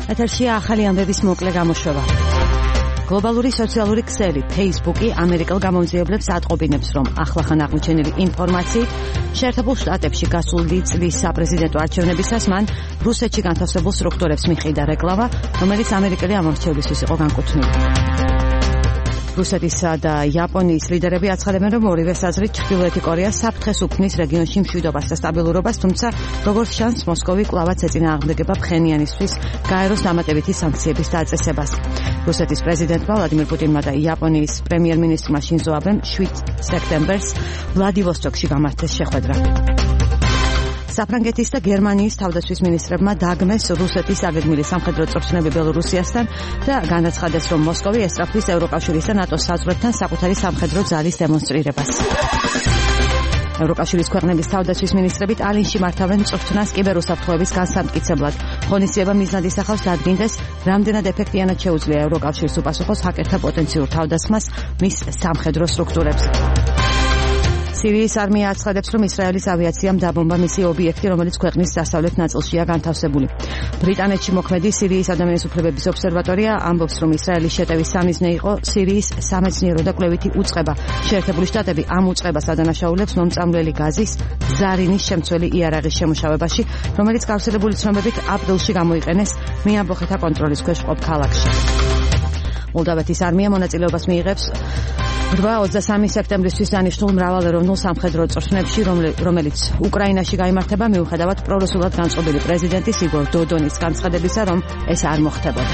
Speaker 2: ეთერშია ახალი ამბების მოკლე გამოშვება. გლობალური სოციალური ქსელი Facebook-ი ამერიკელ გამოძიებლებს ატყობინებს, რომ ახლახან აღმოჩენილი ინფორმაციით შეერთებულ შტატებში გასული წლის საპრეზიდენტო არჩევნებისას მან რუსეთში განთავსებულ სტრუქტურებს მიჰყიდა რეკლამა, რომელიც ამერიკელი ამორჩევლისთვის იყო განკუთვნილი. რუსეთისა და იაპონიის ლიდერები აცხადებენ, რომ ორივე საზრით ჩრდილოეთი კორეა საფრთხეს უქმნის რეგიონში მშვიდობას და სტაბილურობას, თუმცა როგორც ჩანს, მოსკოვი კვლავაც ეწინააღმდეგება ფხენიანისთვის გაეროს დამატებითი სანქციების დაწესებას. რუსეთის პრეზიდენტმა ვლადიმირ პუტინმა და იაპონიის პრემიერ-მინისტრმა შინზო აბემ 7 სექტემბერს ვლადივოსტოკში გამართეს შეხვედრა. საფრანგეთის და გერმანიის თავდაცვის მინისტრებმა დაგმეს რუსეთის აგეგმილი სამხედრო წვრთნები ბელორუსიასთან და განაცხადეს, რომ მოსკოვი ესწრაფვის ევროკავშირის და ნატოს საზღვრებთან საკუთარი სამხედრო ძალის დემონსტრირებას. ევროკავშირის ქვეყნების თავდაცვის მინისტრები ტალინში მართავენ წვრთნას კიბერუსაფრთხოების განსამტკიცებლად. ღონისძიება მიზნად ისახავს დადგინდეს, რამდენად ეფექტიანად შეუძლია ევროკავშირს უპასუხოს ჰაკერთა პოტენციურ თავდასხმას მის სამხედრო სტრუქტურებზე. სირიის არმია აცხადებს, რომ ისრაელის ავიაციამ დაბომბა მისი ობიექტი, რომელიც ქვეყნის დასავლეთ ნაწილშია განთავსებული. ბრიტანეთში მოქმედი სირიის ადამიანის უფლებების ობსერვატორია ამბობს, რომ ისრაელის შეტევის სამიზნე იყო სირიის სამეცნიერო და კვლევითი უწყება. შეერთებული შტატები ამ უწყებას ადანაშაულებს მომწამლელი გაზის ზარინის შემცველი იარაღის შემუშავებაში, რომელიც გავრცელებული ცნობებით აპრილში გამოიყენეს მეამბოხეთა კონტროლის ქვეშ მყოფ ქალაქში. მოლდავეთის არმია მონაწილეობას მიიღებს 8-23 სექტემბრისთვის დანიშნულ მრავალეროვნულ სამხედრო წვრთნებში, რომელიც უკრაინაში გაიმართება მიუხედავად პრორუსულად განწყობილი პრეზიდენტის იგორ დოდონის განცხადებისა, რომ ეს არ მოხდებოდა.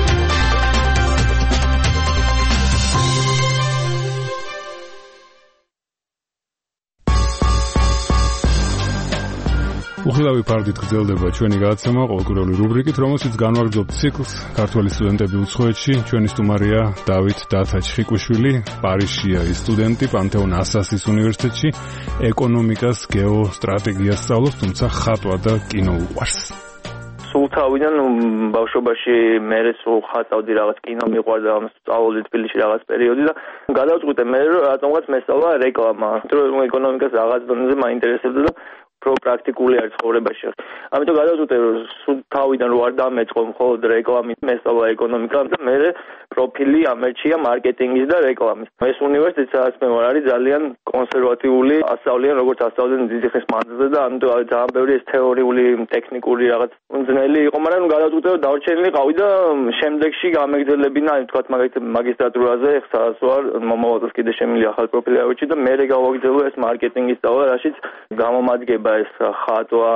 Speaker 3: უხილავი ფარდით გრძელდება ჩვენი გადაცემა ყოველკვირეული რუბრიკით, რომელშიც განვაგრძობთ ციკლს ქართველი სტუდენტები უცხოეთში. ჩვენი სტუმარია დავით დათაჩხიკვიშვილი, პარიზშია ის სტუდენტი, პანთეონ ასასის უნივერსიტეტში ეკონომიკას, გეოსტრატეგიას სწავლობს, თუმცა ხატვა და კინო უყვარს.
Speaker 9: სულ თავიდან ბავშვობაში მე სულ ხატავდი, რაღაც კინო მიყვარდა, სწავლობდი თბილისში რაღაც პერიოდი და გადავწყვიტე მე რომ რატომღაც მესწავლა რეკლამა, რომ ეკონომიკას რაღაც დონეზე მაინტერესებდა და პრაქტიკული არის ცხოვრებაში. ამიტომ გადავწყვიტე რომ სულ თავიდან რო არ დამეწყო მხოლოდ რეკლამით მესწავლა ეკონომიკა და მე პროფილი ამერჩია მარკეტინგის და რეკლამის. ეს უნივერსიტეტი სადაც მე ვარ არის ძალიან კონსერვატიული, ასწავლიან როგორც ასწავლდნენ დიდი ხნის მანძილზე და ამიტომ ძალიან ბევრი ეს თეორიული, ტექნიკური რაღაც უძნელი იყო, მაგრამ გადავწყვიტე რომ დავრჩენილიყავი და შემდეგში გამეგრძელებინა, თქვათ მაგისტრატურაზე, სადაც ვარ, მომავალს კიდე შემილი ახალ პროფილი ავეჭი და მე გავაგრძელო ეს მარკეტინგის სწავლა, რაშიც გამომადგება ეს ხატვა,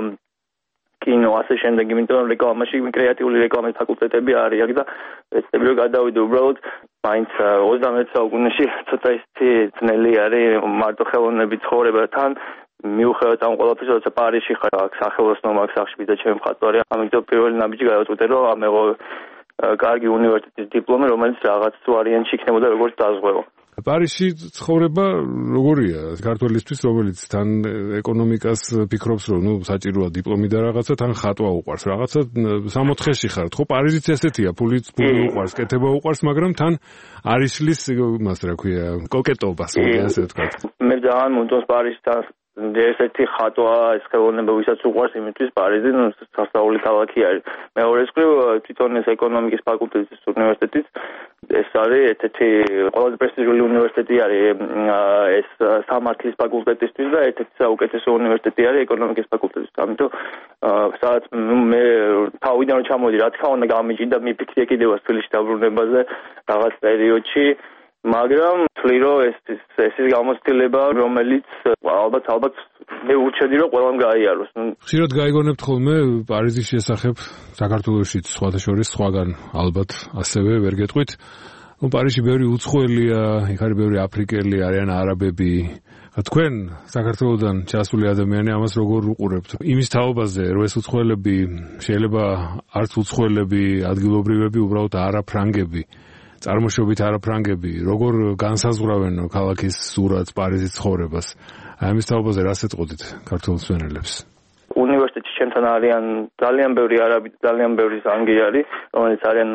Speaker 9: კინო, ასე შემდეგ, იმიტომ რომ რეკლამაში კრეატიული რეკლამის ფაკულტეტები არის აქ და ეცდები რომ გადავიდე უბრალოდ მაინც 21 საუკუნეში ცოტა ისეთი ძნელი არის მარტო ხელოვნების ცხოვრებათან მიუხედავად ამ ყველაფერს, როცა პარიზში ხარ, აქ სახელოსნო მაგ სახში და ჩემი მხატვარი, ამიტომ პირველი ნაბიჯი გადავწყვიტე რომ ამეღო კარგი უნივერსიტეტის დიპლომი, რომელიც რაღაც ვარიანტში იქნებოდა როგორც დაზღვევა.
Speaker 3: პარიზში ცხოვრება როგორია ქართველისთვის, რომელიც თან ეკონომიკას ფიქრობს, რომ საჭიროა დიპლომი და რაღაცა, თან ხატვა უყვარს, რაღაცა 64-ში ხართ, ხო? პარიზიც ესეთია, ფული უყვარს, კეთება უყვარს, მაგრამ თან არის შლის იმას რა ქვია, კოკეტობას, ასე ვთქვათ.
Speaker 9: მე ძალიან მომწონს პარიზთან ესეთი ხატვა, ეს ხელოვნება ვისაც უყვარს, იმისთვის პარიზი სასწაული ქალაქი არის. მეორეს მხრივ თვითონ ეს ეკონომიკის ფაკულტეტის უნივერსიტეტიც ეს არის ერთ-ერთი ყველაზე პრესტიჟული უნივერსიტეტი არის ეს სამართლის ფაკულტეტისთვის და ერთ-ერთი საუკეთესო უნივერსიტეტი არის ეკონომიკის ფაკულტეტისთვის. ამიტომ სადაც მე თავიდან რომ ჩამოვიდი, რა თქმა უნდა გამიჭირდა მიფიქრე კიდევაც თბილისში დაბრუნებაზე რაღაც პერიოდში, მაგრამ თვლი რომ ეს ის გამოცდილება, რომელიც ალბათ მე ვუჩვენდი რომ ყველამ გაიაროს.
Speaker 3: ხშირად გაიგონებთ ხოლმე პარიზის შესახებ საქართველოშიც სხვათა შორის სხვაგან ალბათ ასევე ვერ გეტყვით. პარიზში ბევრი უცხოელია, იქ არის ბევრი აფრიკელი, არიან არაბები. თქვენ საქართველოდან ჩასული ადამიანი ამას როგორ უყურებთ? იმის თაობაზე, რომ ეს უცხოელები შეიძლება არც უცხოელები, ადგილობრივები, უბრალოდ არაფრანგები, წარმოშობით არაფრანგები, როგორ განსაზღვრავენ ქალაქის სურათს, პარიზის ცხოვრებას? ამის თაობაზე რას ეტყოდით ქართულ მსმენელებს?
Speaker 9: უნივერსიტეტში ჩემთან არიან ძალიან ბევრი არაბი, ძალიან ბევრი ზანგი არის, რომელიც არიან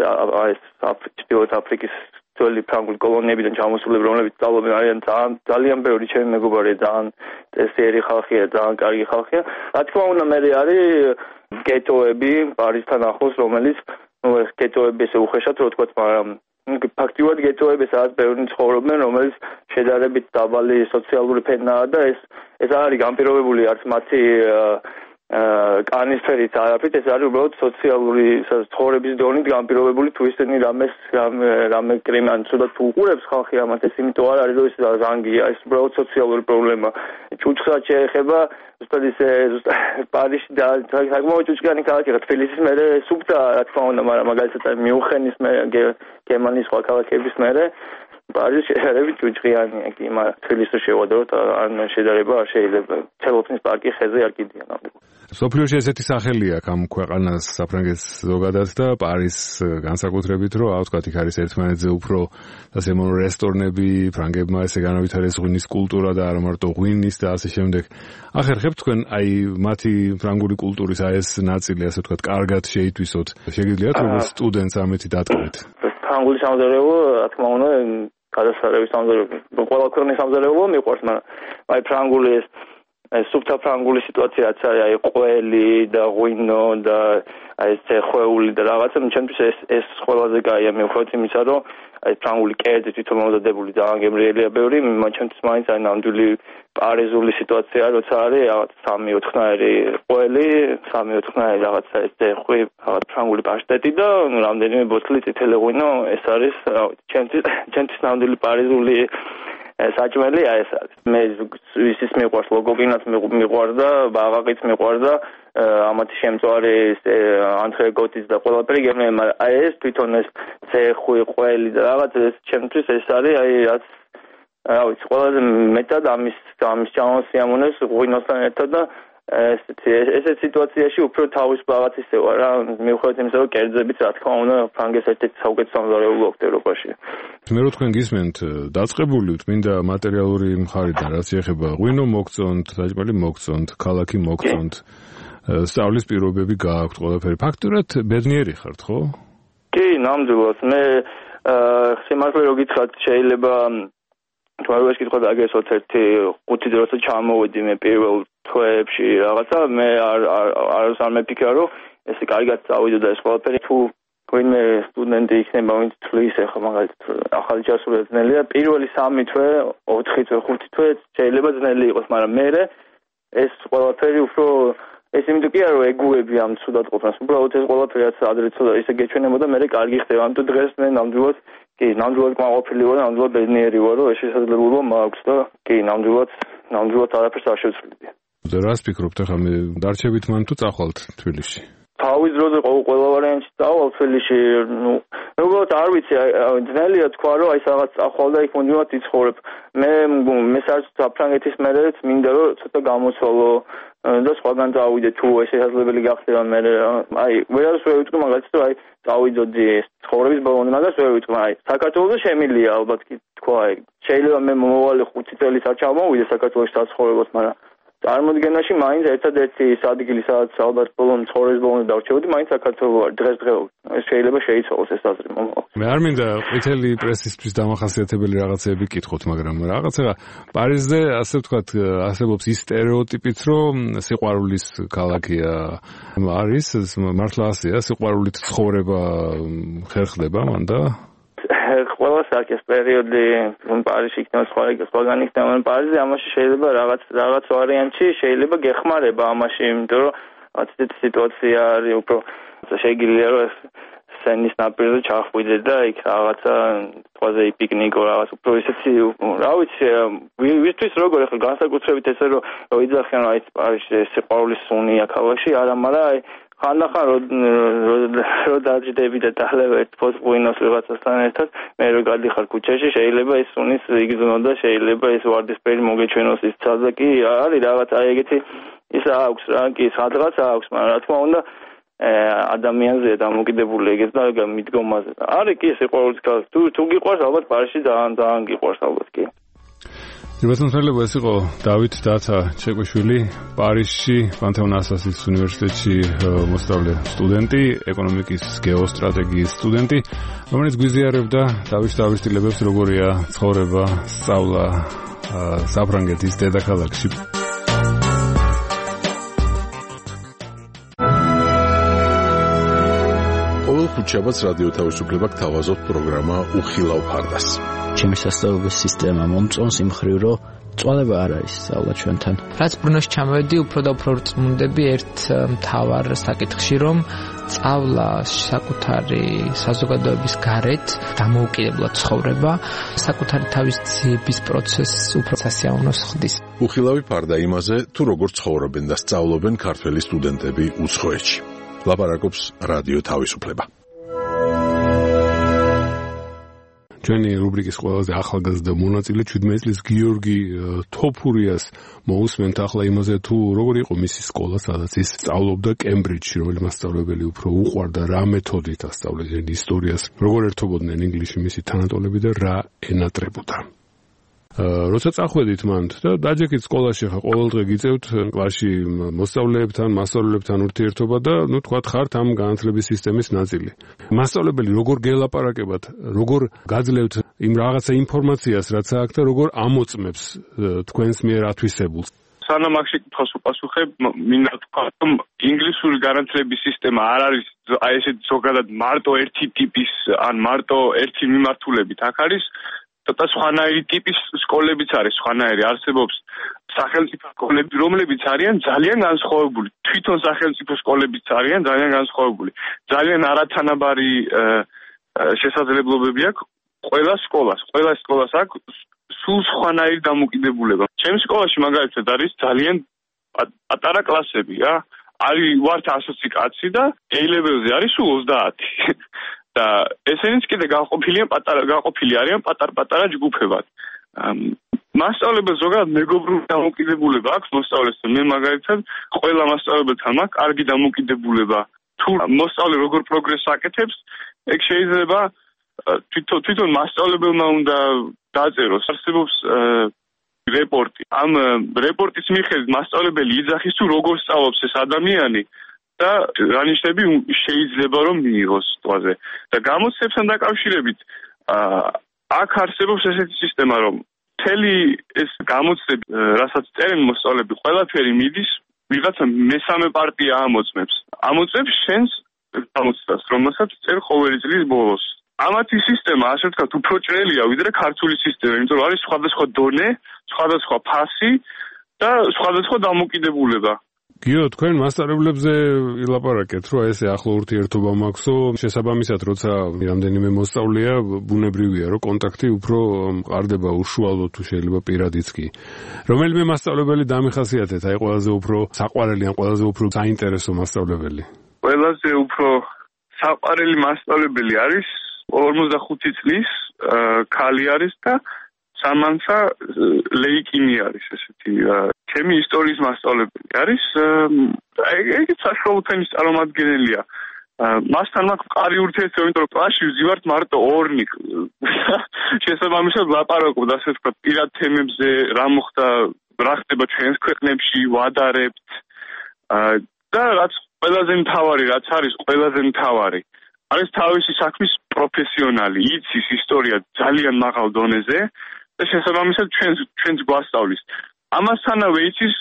Speaker 9: ეს ჩრდილოეთ აფრიკის ძველი ფრანგული კოლონიებიდან ჩამოსულები, რომლებიც სწავლობენ, არიან ძალიან ბევრი ჩემი მეგობარი, ძალიან წესიერი ხალხია, ძალიან კარგი ხალხია. რა თქმა უნდა, მე არის გეტოები პარიზთან ახლოს, რომელიც გეტოების უხეშად რო თქვა, მაგრამ ფაქტიურად გეტოები სადაც ბევრი ცხოვრობენ, რომელიც შედარებით დაბალი სოციალური ფენაა და ეს არის განპირობებული არც მათი კანისფერით არაფრით, ეს არის უბრალოდ სოციალური ცხოვრების დონით განპირობებული, თუ ისინი რამე კრიმი ან ცუდად თუ უყურებს ხალხი ამათ, ეს იმიტომ არ არის, რომ ეს რანგია, ეს უბრალოდ სოციალური პრობლემა. ჭუჭხად შეეხება ზუსტად პარიზში და საკმაოდ ჭუჭკიანი ქალაქია, თბილისის მერე სუფთა, რა თქმა უნდა, მაგრამ მაგალითად მიუნხენის მერე, გერმანიის სხვა ქალაქების მერე პარიზი შედარებით ჭუჭყიანია, კი, მაგრამ თბილისში შევადროთ, ან შედარება არ შეიძლება. თელოფნის პარკი ხეზე არ კიდია ნამდვილად.
Speaker 3: სოფლიოში ესეთი სახელი აქვს ამ ქვეყანას საფრანგეთს ზოგადად და პარიზს განსაკუთრებით, რომ ვთქვათ, იქ არის ერთმანეთზე უფრო ასე მომრ რესტორნები, ფრანგებმა ესე განავითარეს ღვინის კულტურა და არა მარტო ღვინის და ასე შემდეგ. ახერხებთ თქვენ აი მათი ფრანგული კულტურის ეს ნაწილი, ასე ვთქვათ, კარგად შეითვისოთ. შეგიძლიათ როგორც სტუდენტს ამეთი დატკბეთ?
Speaker 9: ფრანგული სამზარეულო, რა თქმა უნდა, გადასარევი სამზარეულო, ყველა ქვეყნის სამზარეულო მიყვარს, მაგრამ აი ფრანგული ეს სუფთა ფრანგული სიტუაციაც არის, აი ყველი და ღვინო და აი ეს ხვეული და რაღაცა, ჩემთვის ეს ყველაზე კაია, მიუხედავად იმისა, რომ აი ფრანგული კერძი თვითონ მომზადებული ძალიან გემრიელია ბევრი, ჩემთვის მაინც აი ნამდვილი პარიზული სიტუაცია, როცა არის რაღაც 3-4-ნაირი ყველი, 3-4-ნაირი რაღაცა ეს ხვი, რაღაც ფრანგული პაშტეტი და რამდენიმე ბოთლი წითელი ღვინო, ეს არის ჩემთვის ნამდვილი პარიზული საჭმელია ეს არის. მე ის მიყვარს ლოგოგინაც მიყვარდა, ბაღაყიც მიყვარდა, ამათი შემწვარი ანტრეკოტიც და ყველაფერი გემრიელი, მაგრამ აი ეს თვითონ ეს ცეხვი, ყველი და რაღაც ეს ჩემთვის ეს არის აი რაც რა ვიცი, ყველაზე მეტად ამის ჩამოსიამოვნებს ღვინოსთან ერთად და ესეთ სიტუაციაში უფრო თავის რაღაც ისევა რა, მიუხედავად იმისა, რომ კერძებიც რა თქმა უნდა ფრანგეს ერთ-ერთი საუკეთესო სამზარეულო აქვს ევროპაში.
Speaker 3: მე რო თქვენ გისმენთ, დაწყებული მინდა მატერიალური მხარიდან, რაც ეხება ღვინო მოგწონთ, საჭმელი მოგწონთ, ქალაქი მოგწონთ, სწავლის პირობები გააქვთ ყველაფერი. ფაქტურად ბედნიერი ხართ, ხო?
Speaker 9: კი, ნამდვილად. მე სიმართლე რო გითხრათ, შეიძლება თვარვეს კითხვა და აგესოთ ერთი 5 დროზე ჩამოვედი მე პირველ თვეებში რაღაცა, მე არ მეფიქრა, რომ ესე კარგად წავიდო და ეს ყველაფერი თუ ვინმე სტუდენტი იქნება, ვინც თვლის ახლა მაგალითად ახალი ჩასული ძნელია, პირველი 3 თვე, 4 თვე, 5 თვე შეიძლება ძნელი იყოს, მაგრამ მე ეს ყველაფერი უფრო ეს იმიტომ კი არა, რომ ეგუები ამ ცუდად ყოფნას, უბრალოდ ეს ყველაფერი რაც ადრე ცოტა ისე გეჩვენებოდა, მე კარგი ხდება, ამიტომ დღეს მე ნამდვილად კი, ნამდვილად კმაყოფილი ვარ, ნამდვილად ბედნიერი ვარ, რომ ეს შესაძლებლობა მაქვს და კი, ნამდვილად არაფერს არ შევცვლიდი.
Speaker 3: და რას ფიქრობთ ახლა მე დარჩებით მან თუ წახვალთ თბილისში?
Speaker 9: თავის დროზე ყველა ვარიანტი წავალ თბილისში, უბრალოდ არ ვიცი, ძნელია თქვა, რომ აი რაღაც წახვალ და იქ მუდმივად იცხოვრებ. მე საფრანგეთის მერეც მინდა რომ ცოტა გამოცვალო და სხვაგან წავიდე თუ ეს შესაძლებელი გახდება მე აი ვერას ვერ ვიტყვი მაგალითად რომ აი წავიდოდი ცხოვრების ბოლომდე, მაგას ვერ ვიტყვი, აი საქართველოს შემილია ალბათ კი თქვა, აი შეიძლება მე მომავალი 5 წელი არ ჩამოვიდე საქართველოს საცხოვრებლად, მაგრამ წარმოდგენაში მაინც ერთადერთი ადგილი სადაც ალბათ ბოლომდე ცხოვრების ბოლომდე დავრჩებოდი, მაინც საქართველოს არის დღესდღეობით. ეს შეიძლება შეიცვალოს ეს აზრი მომავალ.
Speaker 3: მე არ მინდა ყვითელი პრესისთვის დამახასიათებელი რაღაცეები კითხოთ, მაგრამ რაღაცა პარიზზე ასე ვთქვათ არსებობს ის სტერეოტიპიც, რომ სიყვარულის ქალაქია არის, მართლა ასეა, სიყვარულით ცხოვრება ხერხდება მან და
Speaker 9: ყველას აქვს ეს პერიოდი, რომ პარიზში იქნება სხვაგან იქნება, პარიზი ამაში შეიძლება რაღაც ვარიანტში შეიძლება გეხმარება ამაში, იმიტომ რომ ასეთი სიტუაცია არის უფრო შეიძლება რომ სენის ნაპირზე ჩახვიდე და იქ რაღაცა თვაზე პიკნიკო რაღაც უფრო ისეთი რა ვიცი ვისთვის როგორ ახლა განსაკუთრებით ესე რომ იძახიან აი პარიზში სიყვარულის სუნია ქალაქში არა, მაგრამ აი ხანდახან რო დაჯდები და დალევ ერთ ფოსტგვინოს რაღაცასთან ერთად მე რო გადიხარ ქუჩაში შეიძლება ეს სუნის იგზნო და შეიძლება ეს ვარდისფერი მოგეჩვენოს ის ცალზე კი არის რაღაც აი ეგეთი ის აქვს რა კი სადღაც აქვს, მაგრამ რა თქმა უნდა ადამიანზეა დამოკიდებული ეგეც და მიდგომაზე. არის კი სიყვარულის ქალაქი. თუ გიყვარს ალბათ პარიზში ძალიან გიყვარს ალბათ კი.
Speaker 3: ძირითადად ეს იყო დავით დათა ჩეკვიშვილი, პარიზში პანთეონ-ასასის უნივერსიტეტში მოსწავლე სტუდენტი, ეკონომიკის გეოსტრატეგიის სტუდენტი, რომელიც გვიზიარებდა დავითილებებს როგორია ცხოვრება, სწავლა საფრანგეთის დედაქალაქში.
Speaker 1: ხუთშაბათს რადიო თავისუფლება გთავაზობთ პროგრამა უხილავ ფარდას.
Speaker 5: ჩემი სასწავლებლების სისტემა მომწონს იმ ხრივ, რომ წვალება არ არის სწავლა ჩვენთან.
Speaker 6: რაც ბრუნოში ჩამოვედი, უფრო და უფრო რწმუნდები ერთ მთავარ საკითხში, რომ სწავლა საკუთარი საზოგადოების გარეთ დამოუკიდებლად ცხოვრება, საკუთარი თავის ძიების პროცესს უფრო სასიამოვნოს ხდის.
Speaker 1: უხილავი ფარდა იმაზე, თუ როგორ ცხოვრობენ და სწავლობენ ქართველი სტუდენტები უცხოეთში. ლაპარაკობს რადიო თავისუფლება.
Speaker 3: ჩვენი რუბრიკის ყველაზე ახალგაზრდა მონაწილე 17 წლის გიორგი თოფურიას მოусმენთ ახლა იმაზე თუ როგორ იყო მისი სკოლა, სადაც ის სწავლობდა კემბრიჯში, რომელი მასწავლებელი უფრო უყვარდა, რა მეთოდით ასწავლეს ისტორიას, როგორ ერთობოდნენ ინგლისში მისი თანატოლები და რა ენატრებოდა. როცა წახვედით მანდ და დაჯექით სკოლაში, ხა ყოველდღე გიწევთ კლასში მოსწავლეებთან, მასწავლებლებთან ურთიერთობა და თქვათ ხართ ამ განათლების სისტემის ნაწილი. მასწავლებელი როგორ გელაპარაკებათ, როგორ გაძლევთ იმ რაღაცა ინფორმაციას, რაც აქვს და როგორ ამოწმებს თქვენს მიერ ათვისებულს.
Speaker 7: სანამ აქ შეკითხვას უპასუხებ, მინდა თქვა, რომ ინგლისური განათლების სისტემა არ არის აი ესეთ ზოგადად მარტო ერთი ტიპის, ან მარტო ერთი მიმართულებით აქ არის. ცოტა სხვანაირი ტიპის სკოლებიც არის, სხვანაირი არსებობს სახელმწიფო სკოლები, რომლებიც არიან ძალიან განსხვავებული. თვითონ სახელმწიფო სკოლებიც არიან ძალიან განსხვავებული. ძალიან არათანაბარი შესაძლებლობები აქვს ყველა სკოლას აქვს სულ სხვანაირი დამოკიდებულება. ჩემს სკოლაში მაგალითად არის ძალიან პატარა კლასები, რა. ვართ 120 კაცი და A-level-ზე არის სულ 30. და ესენიც კიდე გაყოფილი არიან პატარ-პატარა ჯგუფებად. მასწავლებელს ზოგადად მეგობრული დამოკიდებულება აქვს მოსწავლესთან. მე მაგალითად ყველა მასწავლებელთან მაქვს კარგი დამოკიდებულება. თუ მოსწავლე როგორ პროგრესს აკეთებს, ეგ შეიძლება თვითონ მასწავლებელმა უნდა დაწეროს. არსებობს რეპორტი. ამ რეპორტის მიხედვით მასწავლებელი იძახის თუ როგორ სწავლობს ეს ადამიანი და რა ნიშნები შეიძლება რომ მიიღოს სიტყვაზე. და გამოცდებთან დაკავშირებით აქ არსებობს ესეთი სისტემა, რომ მთელი ეს გამოცდები, რასაც წერენ მოსწავლეები, ყველაფერი მიდის ვიღაცა მესამე პარტია ამოწმებს. ამოწმებს შენს გამოცდას, რომელსაც წერ ყოველი წლის ბოლოს. ამათი სისტემა, ასე ვთქვათ, უფრო ჭრელია ვიდრე ქართული სისტემა, იმიტომ რომ არის სხვადასხვა დონე, სხვადასხვა ფასი და სხვადასხვა დამოკიდებულება.
Speaker 3: გიო, თქვენ მასწავლებლებზე ილაპარაკეთ, რომ ესე ახლო ურთიერთობა მაქვსო, შესაბამისად, როცა რამდენიმე მოსწავლეა, ბუნებრივია, რომ კონტაქტი უფრო მყარდება უშუალოდ თუ შეიძლება პირადიც კი. რომელიმე მასწავლებელი დამიხასიათეთ, აი ყველაზე უფრო საყვარელი ან ყველაზე უფრო საინტერესო მასწავლებელი?
Speaker 7: ყველაზე უფრო საყვარელი მასწავლებელი არის 45 წლის ქალი არის და სამანცა ლეიკინი არის ესეთი. ჩემი ისტორიის მასწავლებელი არის. ეგეც საშუალო ფენის წარმომადგენელია. მასთან მაქვს მყარი ურთიერთობა, იმიტომ რომ კლასში ვზივართ მარტო ორნი. შესაბამისად ლაპარაკობთ, ასე ვთქვათ, პირად თემებზე, რა მოხდა, რა ხდება ჩვენს ქვეყნებში, ვადარებთ. და რაც ყველაზე მთავარი, არის თავისი საქმის პროფესიონალი, იცის ისტორია ძალიან მაღალ დონეზე და შესაბამისად ჩვენს გვასწავლის. ამასთანავე იცის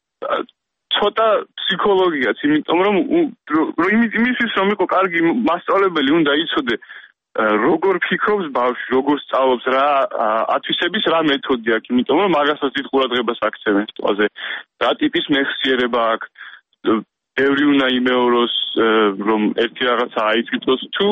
Speaker 7: ცოტა ფსიქოლოგიაც, იმიტომ რომ იმისთვის რომ იყო კარგი მასწავლებელი, უნდა იცოდე როგორ ფიქრობს ბავშვი, როგორ სწავლობს, რა ათვისების რა მეთოდი აქვს, იმიტომ რომ მაგასაც დიდ ყურადღებას აქცევენ სიტყვაზე. რა ტიპის მეხსიერება აქვს, ბევრი უნდა იმეოროს, რომ ერთი რაღაცა აიწვიოს თუ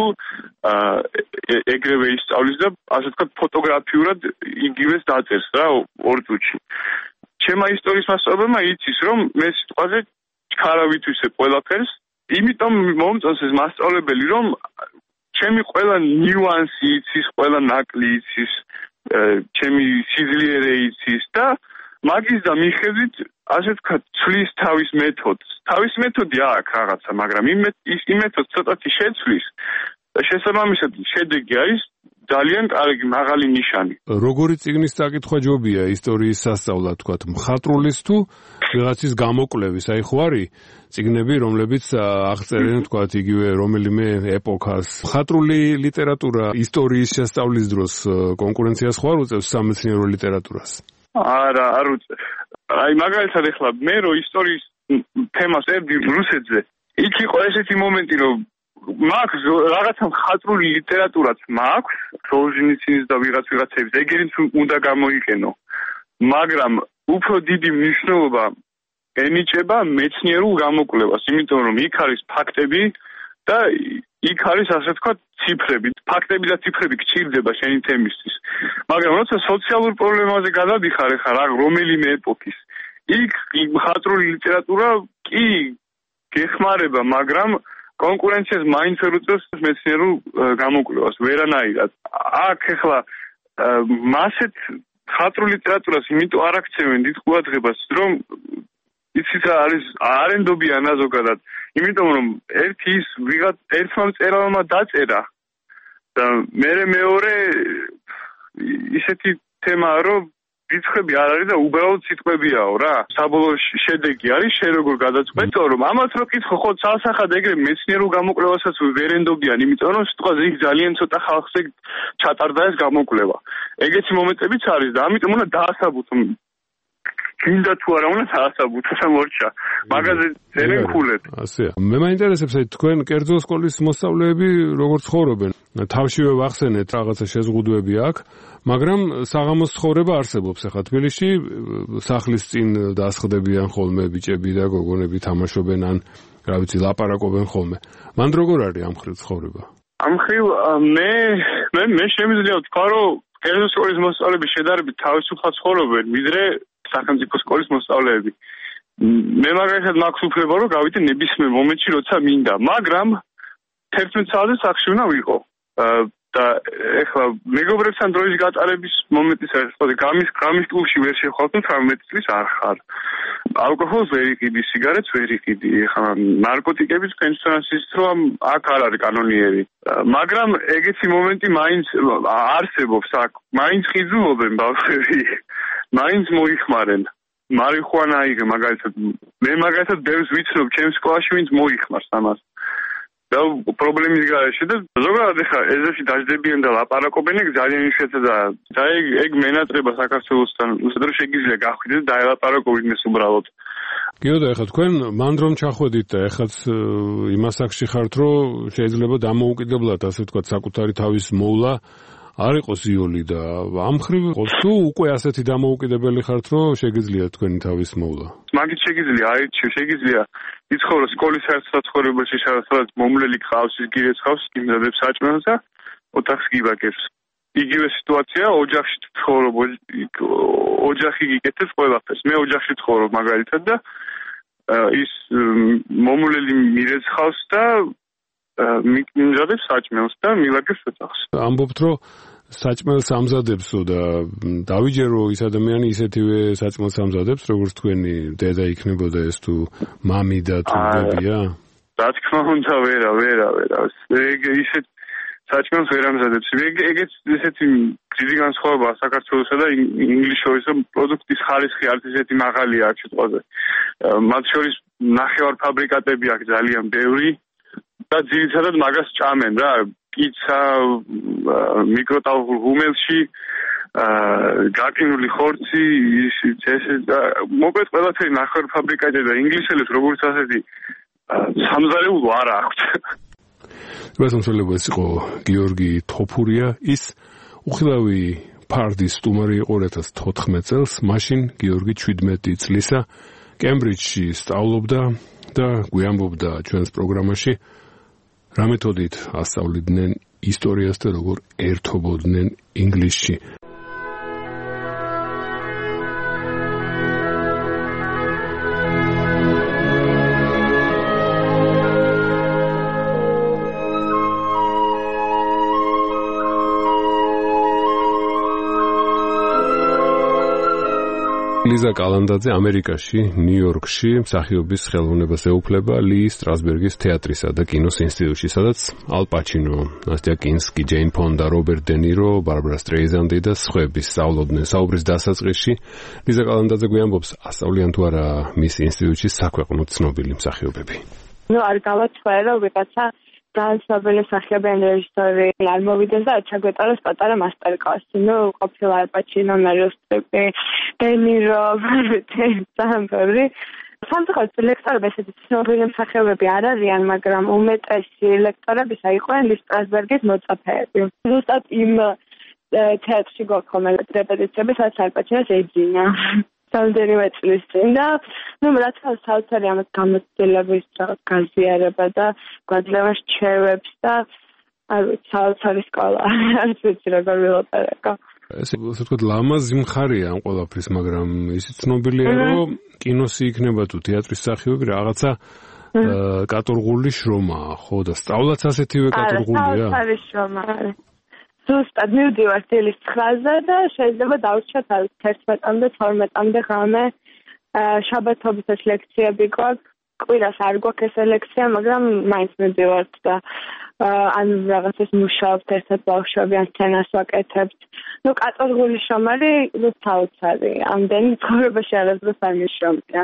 Speaker 7: ეგრევე ისწავლის და ასე ვთქვათ ფოტოგრაფიურად იგივეს დაწერს რა ორ წუთში. ჩემი ისტორიის მასწავლებელმა იცის, რომ მე სიტყვაზე ჩქარა ვითვისებ ყველაფერს, იმიტომ მომწონს ეს მასწავლებელი, რომ ჩემი ყველა ნიუანსი იცის, ყველა ნაკლი იცის, ჩემი სიძლიერე იცის და მაგის და მიხედვით ასე ვთქვათ ცვლის თავის მეთოდს. თავის მეთოდი აქვს რაღაცა, მაგრამ იმ მეთოდს ცოტათი შეცვლის და შესაბამისად შედეგი არის ძალიან კარგი მაღალი ნიშანი.
Speaker 3: როგორი წიგნის წაკითხვა ჯობია ისტორიის სასწავლად, თქვათ, მხატვრულის თუ ვიღაცის გამოკვლევის, აი ხო არის წიგნები, რომლებიც აღწერენ, თქვათ, იგივე რომელიმე ეპოქას. მხატვრული ლიტერატურა ისტორიის შესწავლის დროს კონკურენციას ხო არ უწევს სამეცნიერო ლიტერატურას?
Speaker 7: არა, არ უწევს. აი მაგალითად ეხლა მე რო ისტორიის თემას ერდი რუსეთზე, იქ იყო ესეთი მომენტი, რომ მაქვს რაღაცა მხატვრული ლიტერატურაც მაქვს, სოლჟენიცინის და ვიღაცების ეგერიც უნდა გამოიყენო. მაგრამ უფრო დიდი მნიშვნელობა ენიჭება მეცნიერულ გამოკვლევას, იმიტომ რომ იქ არის ფაქტები და იქ არის ასე ვთქვათ ციფრები. ფაქტები და ციფრები გჭირდება შენი თემისთვის. მაგრამ როცა სოციალურ პრობლემაზე გადადიხარ ახლა რომელიმე ეპოქის, იქ მხატვრული ლიტერატურა კი გეხმარება, მაგრამ კონკურენციას მაინც ვერ უწევს მეცნიერულ გამოკვლევას, ვერანაირად. აქ ახლა მასეთ მხატვრული ლიტერატურას იმიტომ არ აქცევენ დიდ ყურადღებას, რომ იცით რა არის არენდობიანა ზოგადად, იმიტომ რომ ერთმა მწერალმა დაწერა და მეორე ისეთი თემაა, რომ რიცხვები არ არის და უბრალოდ სიტყვებიაო რა. საბოლოო შედეგი არის შენ როგორ გადაწყვეტო, რომ ამას რო კითხო, ხო ცალსახად ეგრე მეცნიერულ გამოკვლევასაც ვერ ენდობიან, იმიტომ რომ სიტყვაზე იქ ძალიან ცოტა ხალხზე ჩატარდა ეს გამოკვლევა. ეგეთი მომენტებიც არის და ამიტომ უნდა დაასაბუთო. გინდა თუ არა უნდა დაასაბუთო სამორჩა. მაგაზე წერენ ქულეთ.
Speaker 3: ასეა. მე მაინტერესებს აი თქვენ კერძო სკოლის მოსწავლეები როგორ ცხოვრობენ. თავშივე ვახსენეთ რაღაცა შეზღუდვები აქვს. მაგრამ საღამოს ცხოვრება არსებობს ახლა თბილისში, სახლის წინ დასხდებიან ხოლმე ბიჭები და გოგონები თამაშობენ ან რა ვიცი ლაპარაკობენ ხოლმე. მან როგორ არის ამ ხრივ ცხოვრება?
Speaker 7: ამ ხრივ მე შემიძლია ვთქვა, რომ კერძო სკოლის მოსწავლეები შედარებით თავისუფლად ცხოვრობენ, ვიდრე სახელმწიფო სკოლის მოსწავლეები. მე მაგალითად მაქვს უფლება, რომ გავიდე ნებისმიერ მომენტში, როცა მინდა, მაგრამ 11 საათზე სახლში უნდა ვიყო. და ეხლა მეგობრებთან დროის გატარების მომენტის არის, ხო, გამის კლუბში ვერ შეხვალ, 18 წლის არ ხარ. ალკოჰოლს ვერ იყიდი, სიგარეტს ვერ იყიდი, ეხლა ნარკოტიკების კონსუმაციის რომ აქ არ არის კანონიერი. მაგრამ ეგეთი მომენტი მაინც არსებობს აქ. მაინც ხიძულობენ ბავშვები. მაინც მოიხმარენ. მარიხუანა აიღე მაგალითად. მე მაგალითად ბევრს ვიცნობ ჩემს სკოლაში, ვინც მოიხმარს ამას. და პრობლემის გარეშე და ზოგადად ეხლა ეზოში დაждდებიან და ლაპარაკობენ, ეგ ძალიან იშვიათადაა. და ეგ მენატრება საქართველოსთან, უბრალოდ შეგიძლია გახვიდეთ და დაელაპარაკოთ მის უბრალოდ.
Speaker 3: გიოდა ეხლა თქვენ მანდ რომ ჩახვედით და ეხაც იმას აქში ხართ, რომ შეიძლება დამოუკიდებლად ასე ვთქვათ საკუთარი თავის მოვლა არ იყოს იოლი და ამ ხრივ ყავს თუ უკვე ასეთი დამოუკიდებელი ხართ, რომ შეგიძლიათ თქვენი თავის მოვლა.
Speaker 7: მაგით შეგიძლია აირჩიო, შეგიძლია იცხოვრო სკოლის საცხოვრებელში, სადაც მომვლელი ყავს, ის გირეს ყავს, იმდადებს საჭმელს და ოთახს გიბაგებს. იგივე სიტუაცია ოჯახში ცხოვრობ, ოჯახი გიკეთებს ყველაფერს. მე ოჯახში ცხოვრობ მაგალითად და ის მომვლელი მირეც ყავს და მიმზადებს საჭმელს და მილაგებს ოთახს.
Speaker 3: ამბობთ, რომ საჭმელს ამზადებსო და დავიჯერო ის ადამიანი ისეთივე საჭმელს ამზადებს, როგორც თქვენი დედა იქნებოდა ეს თუ მამი და თუ დებია?
Speaker 7: რა თქმა უნდა, ვერა. ეგ ისეთ საჭმელს ვერ ამზადებს. ეგეც ესეთი დიდი განსხვავებაა საქართველოსა და ინგლისში შორის, რომ პროდუქტის ხარისხი არც ისეთი მაღალია აქ სიტყვაზე. მათ შორის ნახევარ ფაბრიკატები აქვს ძალიან ბევრი და ძირითადად მაგას ჭამენ რა. პიცა, მიკროტალღურ ღუმელში, გაკინული ხორცი, წესი და მოკლედ ყველაფერი ნახევარ ფაბრიკატი და ინგლისელებს როგორც ასეთი სამზარეულო არ აქვს.
Speaker 3: გასამშრალებლად ეს იყო გიორგი თოფურია, ის უხილავი ფარდის სტუმარი იყო 2014 წელს, მაშინ გიორგი 17 წლისა კემბრიჯში სწავლობდა და გვიამბობდა ჩვენს პროგრამაში რა მეთოდით ასწავლიდნენ ისტორიას და როგორ ერთობოდნენ ინგლისში. ლიზა კალანდაძე ამერიკაში, ნიუ-იორკში მსახიობის ხელოვნებას ეუფლება ალი სტრასბერგის თეატრისა და კინოს ინსტიტუტში, სადაც ალ პაჩინო, ნასტია კინსკი, ჯეინ ფონდა, რობერტ დე ნირო, ბარბარა სტრეიზანდი და სხვები სწავლობდნენ საუბრის დასაწყისში. ლიზა კალანდაძე გვიამბობს, ასწავლიან თუ არა მის ინსტიტუტში საქვეყნოდ ცნობილი მსახიობები.
Speaker 8: არ გავაცვალე, რომ ვიღაცა განსხვავებული მსახიობი რეჟისორი არ მოვიდეს და ჩაგვეტაროს პატარა მასტერკლასი. ყოფილა ალ პაჩინო, მერილ სტრიპი, დე ნირო, ძალიან ბევრი. სამწუხაროდ ლექტორები ესეთი ცნობილი მსახიობები არ არიან, მაგრამ უმეტესი ლექტორები იყვნენ ლის სტრასბერგის მოწაფეები. ზუსტად იმ თეატრში გვაქვს რეპეტიციები, სადაც ალპაჩინოს ეძინა. რამდენიმე წლის წინ და რაც საოცარი ამათ გამოცდილების გაზიარება და გვაძლევს რჩევებს და არ ვიცი, საოცარი სკოლა. არ ვიცი როგორ ვილაპარაკო.
Speaker 3: ესე ვთქვათ, ლამაზი მხარეა ამ ყველაფრის, მაგრამ ისიც ცნობილია, რომ კინოსი იქნება თუ თეატრის მსახიობი რაღაცა კატორღული შრომაა, ხო და სწავლაც ასეთივე კატორღულია?
Speaker 8: საოცარი შრომა არის. ზუსტად მივდივარ დილის 9-ზე და შეიძლება დავუჩვათ 11-მდე, 12-მდე ღამე შაბათობისას ლექციები გვაქვს. კვირას არ გვაქვს ეს ლექცია, მაგრამ მაინც მივდივართ და ან რაღაცას მუშაობთ ერთად ბავშვები, ან სცენას ვაკეთებთ. კატორღული შრომა არის საოცარი. ამდენი ცხოვრებაში არასდროს არ მიშრომია.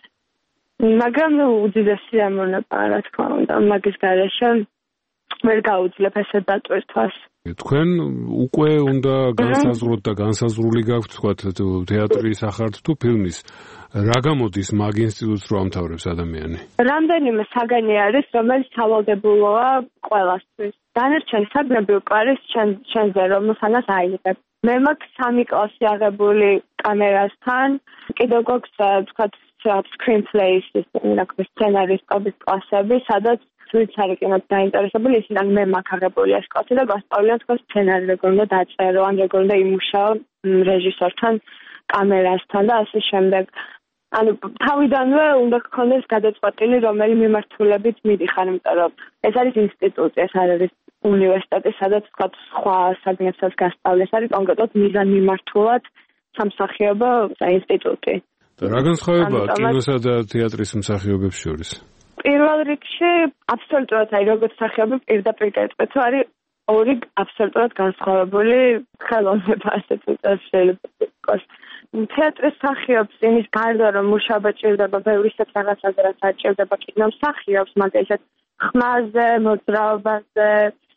Speaker 8: მაგრამ უდიდესი ამონაპაა, რა თქმა უნდა, მაგის გარეშე ვერ გაუძლებ ესე დატვირთვას.
Speaker 3: თქვენ უკვე უნდა განსაზღვროთ და განსაზღვრული გაქვთ, თქვათ, თეატრის ახართ თუ ფილმის. რა გამოდის მაგ ინსტიტუტს რო ამთავრებს ადამიანი?
Speaker 8: რამდენიმე საგანი არის, რომელიც სავალდებულოა ყველასთვის. დანარჩენი საგნები უკვე არის ჩვენზე, რომელთანაც აიღებ. მე მაქვს 3 კლასი აღებული კამერასთან, კიდევ გვაქვს, თქვათ, screenplays, სცენარისტობის კლასები, სადაც ვინც არის კინოთი დაინტერესებული, ისინი მე მაქვს აღებული ეს კლასი და გასწავლიან თქვენ სცენარი როგორ უნდა დაწერო, ან როგორ უნდა იმუშაო რეჟისორთან, კამერასთან და ასე შემდეგ. ანუ თავიდანვე უნდა გქონდეს გადაწყვეტილი, რომელი მიმართულებით მიდიხარ, იმიტომ რომ ეს არის ინსტიტუტი, ეს არ არის უნივერსიტეტი, სადაც თქვა სხვა საგნებსაც გასწავლეს, არის კონკრეტულად მიზანმიმართულად სამსახიობო ინსტიტუტი.
Speaker 3: და რა განსხვავებაა კინოსა და თეატრის მსახიობებს შორის?
Speaker 8: პირველ რიგში აბსოლუტურად როგორც მსახიობი პირდაპირ გეტყვით, არის ორი აბსოლუტურად განსხვავებული ხელოვნება, ასე ვთქვათ, შეიძლება იყოს. თეატრის მსახიობს იმის გარდა, რომ მუშაობა ჭირდება ბევრი ისეთ რაღაცაზე, რაც არ ჭირდება კინომსახიობს, მაგალითად ხმაზე, მოძრაობაზე,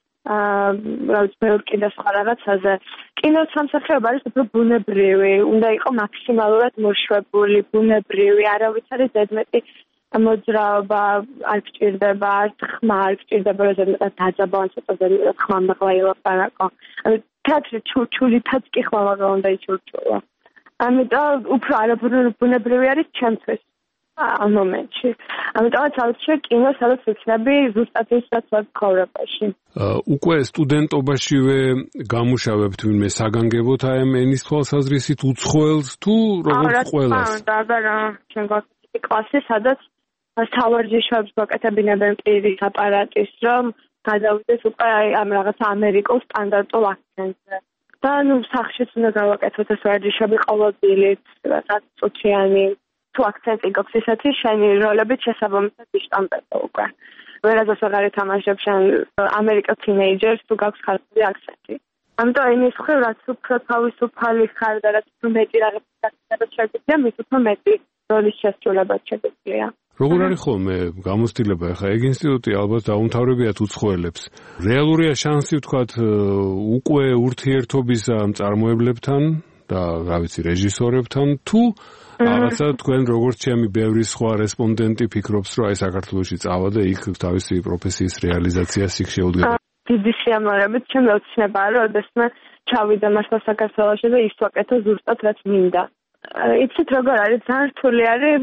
Speaker 8: ბევრ კიდევ სხვა რაღაცაზე. კინოსამსახიობ არის უფრო ბუნებრივი, უნდა იყო მაქსიმალურად მოშვებული, ბუნებრივი, არავის არის ზედმეტი მოძრაობა არ გჭირდება, ხმა არ გჭირდება, ზედმეტად დაძაბავ, ცოტა ზედმეტად ხმა მაღლა ილაპარაკო. ანუ თეატრი ჩურჩულითაც კი ხმამაღლა უნდა იჩურჩულა. ამიტომ უფრო არაბუნებრივი არის ჩემთვის ამ მომენტში. ამიტომაც ავწერ კინო, სადაც ვიქნები ზუსტად ის, რაც ვარ ცხოვრებაში.
Speaker 3: უკვე სტუდენტობაშივე გამუშავებთ ვინმე საგანგებოდ აი ამ ენის თვალსაზრისით უცხოელს თუ როგორც ყველას?
Speaker 8: რა, ჩვენ გვაქვს კლასი, სადაც სავარჯიშოებს გვაკეთებინებენ პირის აპარატის, რომ გადავიდეს უკვე ამ რაღაც ამერიკულ სტანდარტულ აქცენტზე. და სახშიც უნდა გავაკეთოთ ეს ვარჯიშები ყოველდღიურად, რაღაც წუთიანი. თუ აქცენტი გაქვს ისეთი, შენი როლებით შესაბამისად იშტამპება უკვე. ვერასდროს აღარ ეთამაშებ შენ ამერიკელ თინეიჯერს, თუ გაქვს ხალხური აქცენტი. ამიტომ იმის მხრივ, რაც უფრო თავისუფალი ხარ და რაც უფრო მეტი რაღაცას შეგვიძლია, მის უფრო მეტი როლის შესრულება შეგვიძლია.
Speaker 3: როგორ არის ხოლმე გამოცდილება? ახლა ეგ ინსტიტუტი ალბათ დაუმთავრებიათ უცხოელებს. რეალურია შანსი, ვთქვათ, უკვე ურთიერთობისა მწარმოებლებთან და რა ვიცი, რეჟისორებთან, თუ რაღაცა თქვენ როგორც ჩემი ბევრი სხვა რესპონდენტი ფიქრობს, რომ აი საქართველოში წავა და იქ თავისი პროფესიის რეალიზაციას იქ შეუდგება.
Speaker 8: დიდი სიამოვნებით ჩემი ოცნებაა, რომ ოდესმე ჩავიდა მართლა საქართველოში და ის ვაკეთო ზუსტად რაც მინდა. იცით როგორ არის, ძალიან რთული არის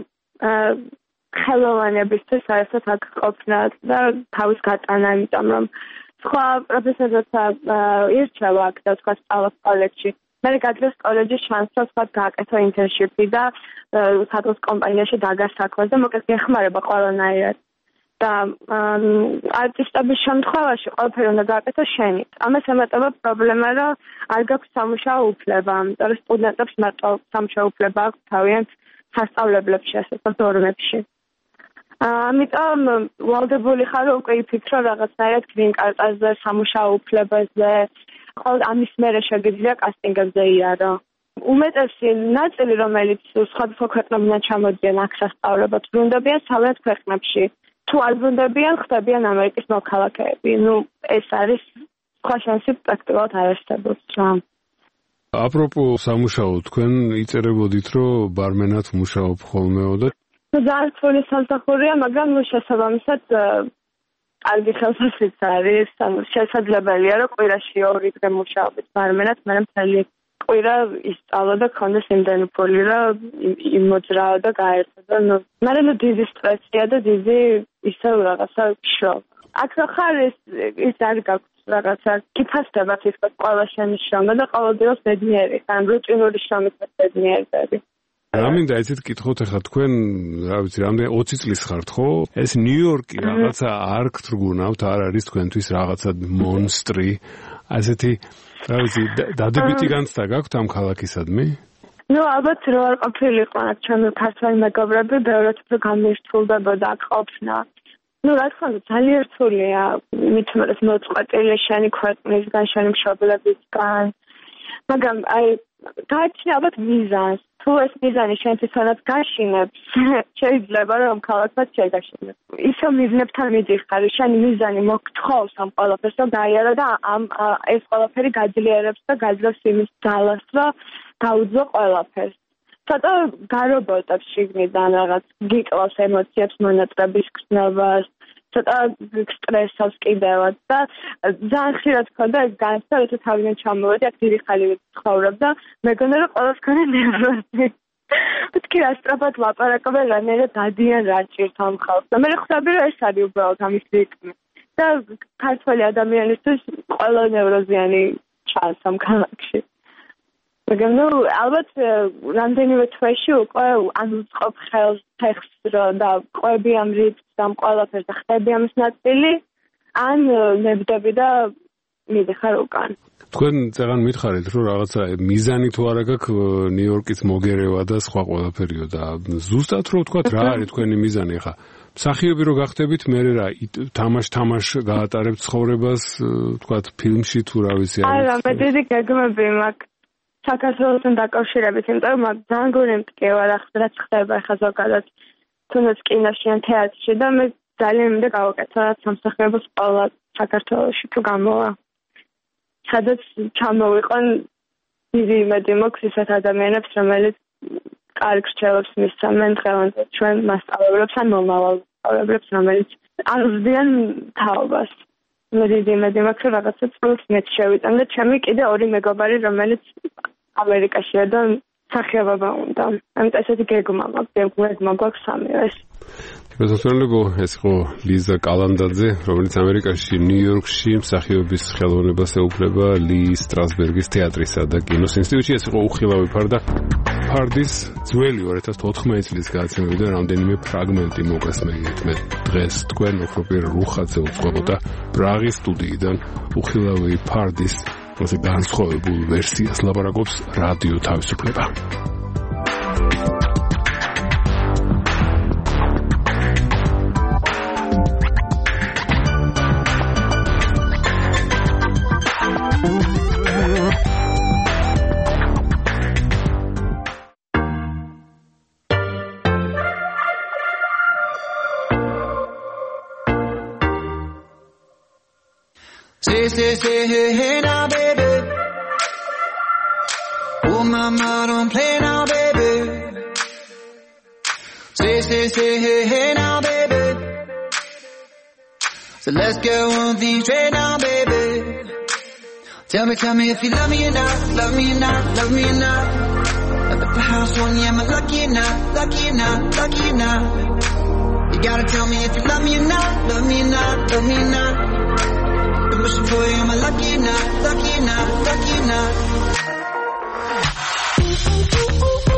Speaker 8: ხელოვანებისთვის საერთოდ აქ ყოფნა და თავის გატანა, იმიტომ რომ სხვა პროფესორებსა ირჩევა აქ და თქვა სწავლობს კოლეჯში. მე გადრეს კოლეჯის შანსს ვთქვათ გააკეთო ინტერნშიპი და სადღაც კომპანიაში დაგასაქმეს და მოკლედ გეხმარება ყველანაირად. და არტისტების შემთხვევაში ყველაფერი უნდა გააკეთო შენით. ამას ემატება პრობლემა, რომ არ გაქვს სამუშაო უფლება, იმიტომ რომ სტუდენტებს მარტო სამუშაო უფლება აქვს თავიანთ სასწავლებლებში, ასე ვთქვათ, დორმებში. ამიტომ ვალდებული ხარ უკვე იფიქრო რაღაცნაირად green card-ზე, სამუშაო უფლებაზე, ყოველ ამის მერე შეგიძლია კასტინგებზე იარო. უმეტესი ნაწილი, რომელიც სხვადასხვა ქვეყნებიდან ჩამოდიან აქ სასწავლებად, ბრუნდებიან თავიანთ ქვეყნებში. თუ არ ბრუნდებიან, ხდებიან ამერიკის მოქალაქეები. ეს არის სხვა შანსი პრაქტიკულად არ არსებობს რა.
Speaker 3: აპროპო სამუშაო, თქვენ იწერებოდით, რომ ბარმენად მუშაობ ხოლმეო და
Speaker 10: ძალიან რთული სამსახურია, მაგრამ შესაბამისად კარგი ხელფასიც არის, შესაძლებელია, რომ კვირაში 2 დღე მუშაობთ ბარმენად, მაგრამ მთელი კვირა ისწავლა და ქონდეს იმდენი ფული, რომ იმოძრაო და გაერთო. მაგრამ დიდი სტრესია და დიდი ისე რაღაცა შოქ. აქ ხარ ის არ გაქვს რაღაცა კიფასდება თითქოს ყველა შენი შრომა და ყოველდღიურად ბედნიერი ხარ, რუტინული შრომით ბედნიერები.
Speaker 3: რა მინდა იცით კითხოთ ახლა თქვენ რა ვიცი რამდენი 20 წლის ხართ ხო? ეს ნიუ-იორკი რაღაცა არ გთრგუნავთ, არ არის თქვენთვის რაღაცა მონსტრი, ასეთი რა ვიცი დადებითი განცდა გაქვთ ამ ქალაქისადმი?
Speaker 10: ალბათ რო არ ყოფილიყო აქ ჩემი ქართველი მეგობრები, ბევრად უფრო გამირთულდებოდა აქ ყოფნა. რა თქმა უნდა ძალიან რთულია, მithumetes მოწყვეტილი შენი ქვეყნისგან, შენი მშობლებისგან. მაგრამ გააჩნია ალბათ მიზანს. თუ ეს მიზანი შენ თვითონაც გაშინებს, შეიძლება რომ ქალაქსაც შეგაშინებს. ისო მიზნებთან მიდიხარ, შენი მიზანი მოგთხოვს ამ ყველაფერს, რომ გაიარო და ეს ყველაფერი გაძლიერებს და გაძლევს იმის ძალას, რომ გაუძლო ყველაფერს. ცოტა გარობოტებს შიგნიდან რაღაც გიკლავს ემოციებს, მონატრების გრძნობას, ცოტა სტრესავს კიდევაც და ძალიან ხშირად ხონდა ეს განცდა, რომ თავიდან ჩამოვედი, აქ დიდი ხანი ვცხოვრობ და მეგონა რომ ყველას ქონდა ნერვოზი. მეთქი ასტრაფად ლაპარაკობენ, რანაირად დადიან რა ჭირთ ამ ხალხს. და მე ხვდები რომ ეს არის უბრალოდ ამის რიტმი. და ქართველი ადამიანისთვის ყველა ნევროზიანი ჩანს ამ ქალაქში. მაგრამ ალბათ რამდენიმე თვეში უკვე უწყობ ხელს ტექსტს და ყვები ამ რიტმს ამ ყველაფერს და ხდები ამის ნაწილი, ან ნებდები და მიდიხარ უკან.
Speaker 3: თქვენ წეგან მითხარით, რომ რაღაცა მიზანი თუ არა გაქვს ნიუ-იორკის მოგერევა და სხვა ყველაფერიო და ზუსტად რო ვთქვათ რა არის თქვენი მიზანი ხა? მსახიობი რო გახდებით, მე რა თამაშ გაატარებთ ცხოვრებას, ვთქვათ ფილმში თუ რა ვიცი არის.
Speaker 10: არა, მე დიდი გეგმები მაქვს. საქართველოსთან დაკავშირებით, იმიტომ რომ ძალიან გონი მტკივა რაც ხდება ხა ზოგადად თუნდაც კინოში ან თეატრში და მე ძალიან მინდა გავაკეთო რაც სამსახიობო სკოლა საქართველოში თუ გამოვა. სადაც ჩამოვიყონ დიდი იმედი მაქვს ისეთ ადამიანებს, რომელიც კარგ რჩევებს მისცემენ დღევანდელ ჩვენ მასწავლებლებს ან მომავალ მასწავლებლებს, რომელიც აღზრდიან თაობას. მე დიდი იმედი მაქვს, რომ რაღაცა წლს მეც შევიტან და ჩემი კიდე 2 მეგობარი, რომელიც ამერიკაშია და სახიობობა უნდა. ამიტომ ესეთი გეგმა მაქვს სამივეს.
Speaker 3: გასასწორებო ეს იყო ლიზა კალანდაძე, რომელიც ამერიკაში ნიუ-იორკში მსახიობის ხელოვნებას ეუფლება ალი სტრასბერგის თეატრისა და კინოს ინსტიტუტში. ეს იყო უხილავი ფარდის ძველი 2014 წლის გადაცემიდან რამდენიმე ფრაგმენტი მოგესმენთ. მე დღეს თქვენ ოქროპირ რუხაძე უძღვებოდა პრაღის სტუდიიდან უხილავი ფარდის ასე განსხვავებულ ვერსიას ლაპარაკობს რადიო თავისუფლება.
Speaker 11: Say, hey now, baby. Oh, mama, don't play now, baby. Say, hey now, baby. So let's go on these straight now, baby. Tell me if you love me or not, love me or not, love me or not. At the house on you, am I lucky or not, lucky or not, lucky or not? You gotta tell me if you love me or not, love me or not, love me or not. I'm wishing for you, am I lucky or not, lucky or not, lucky or not?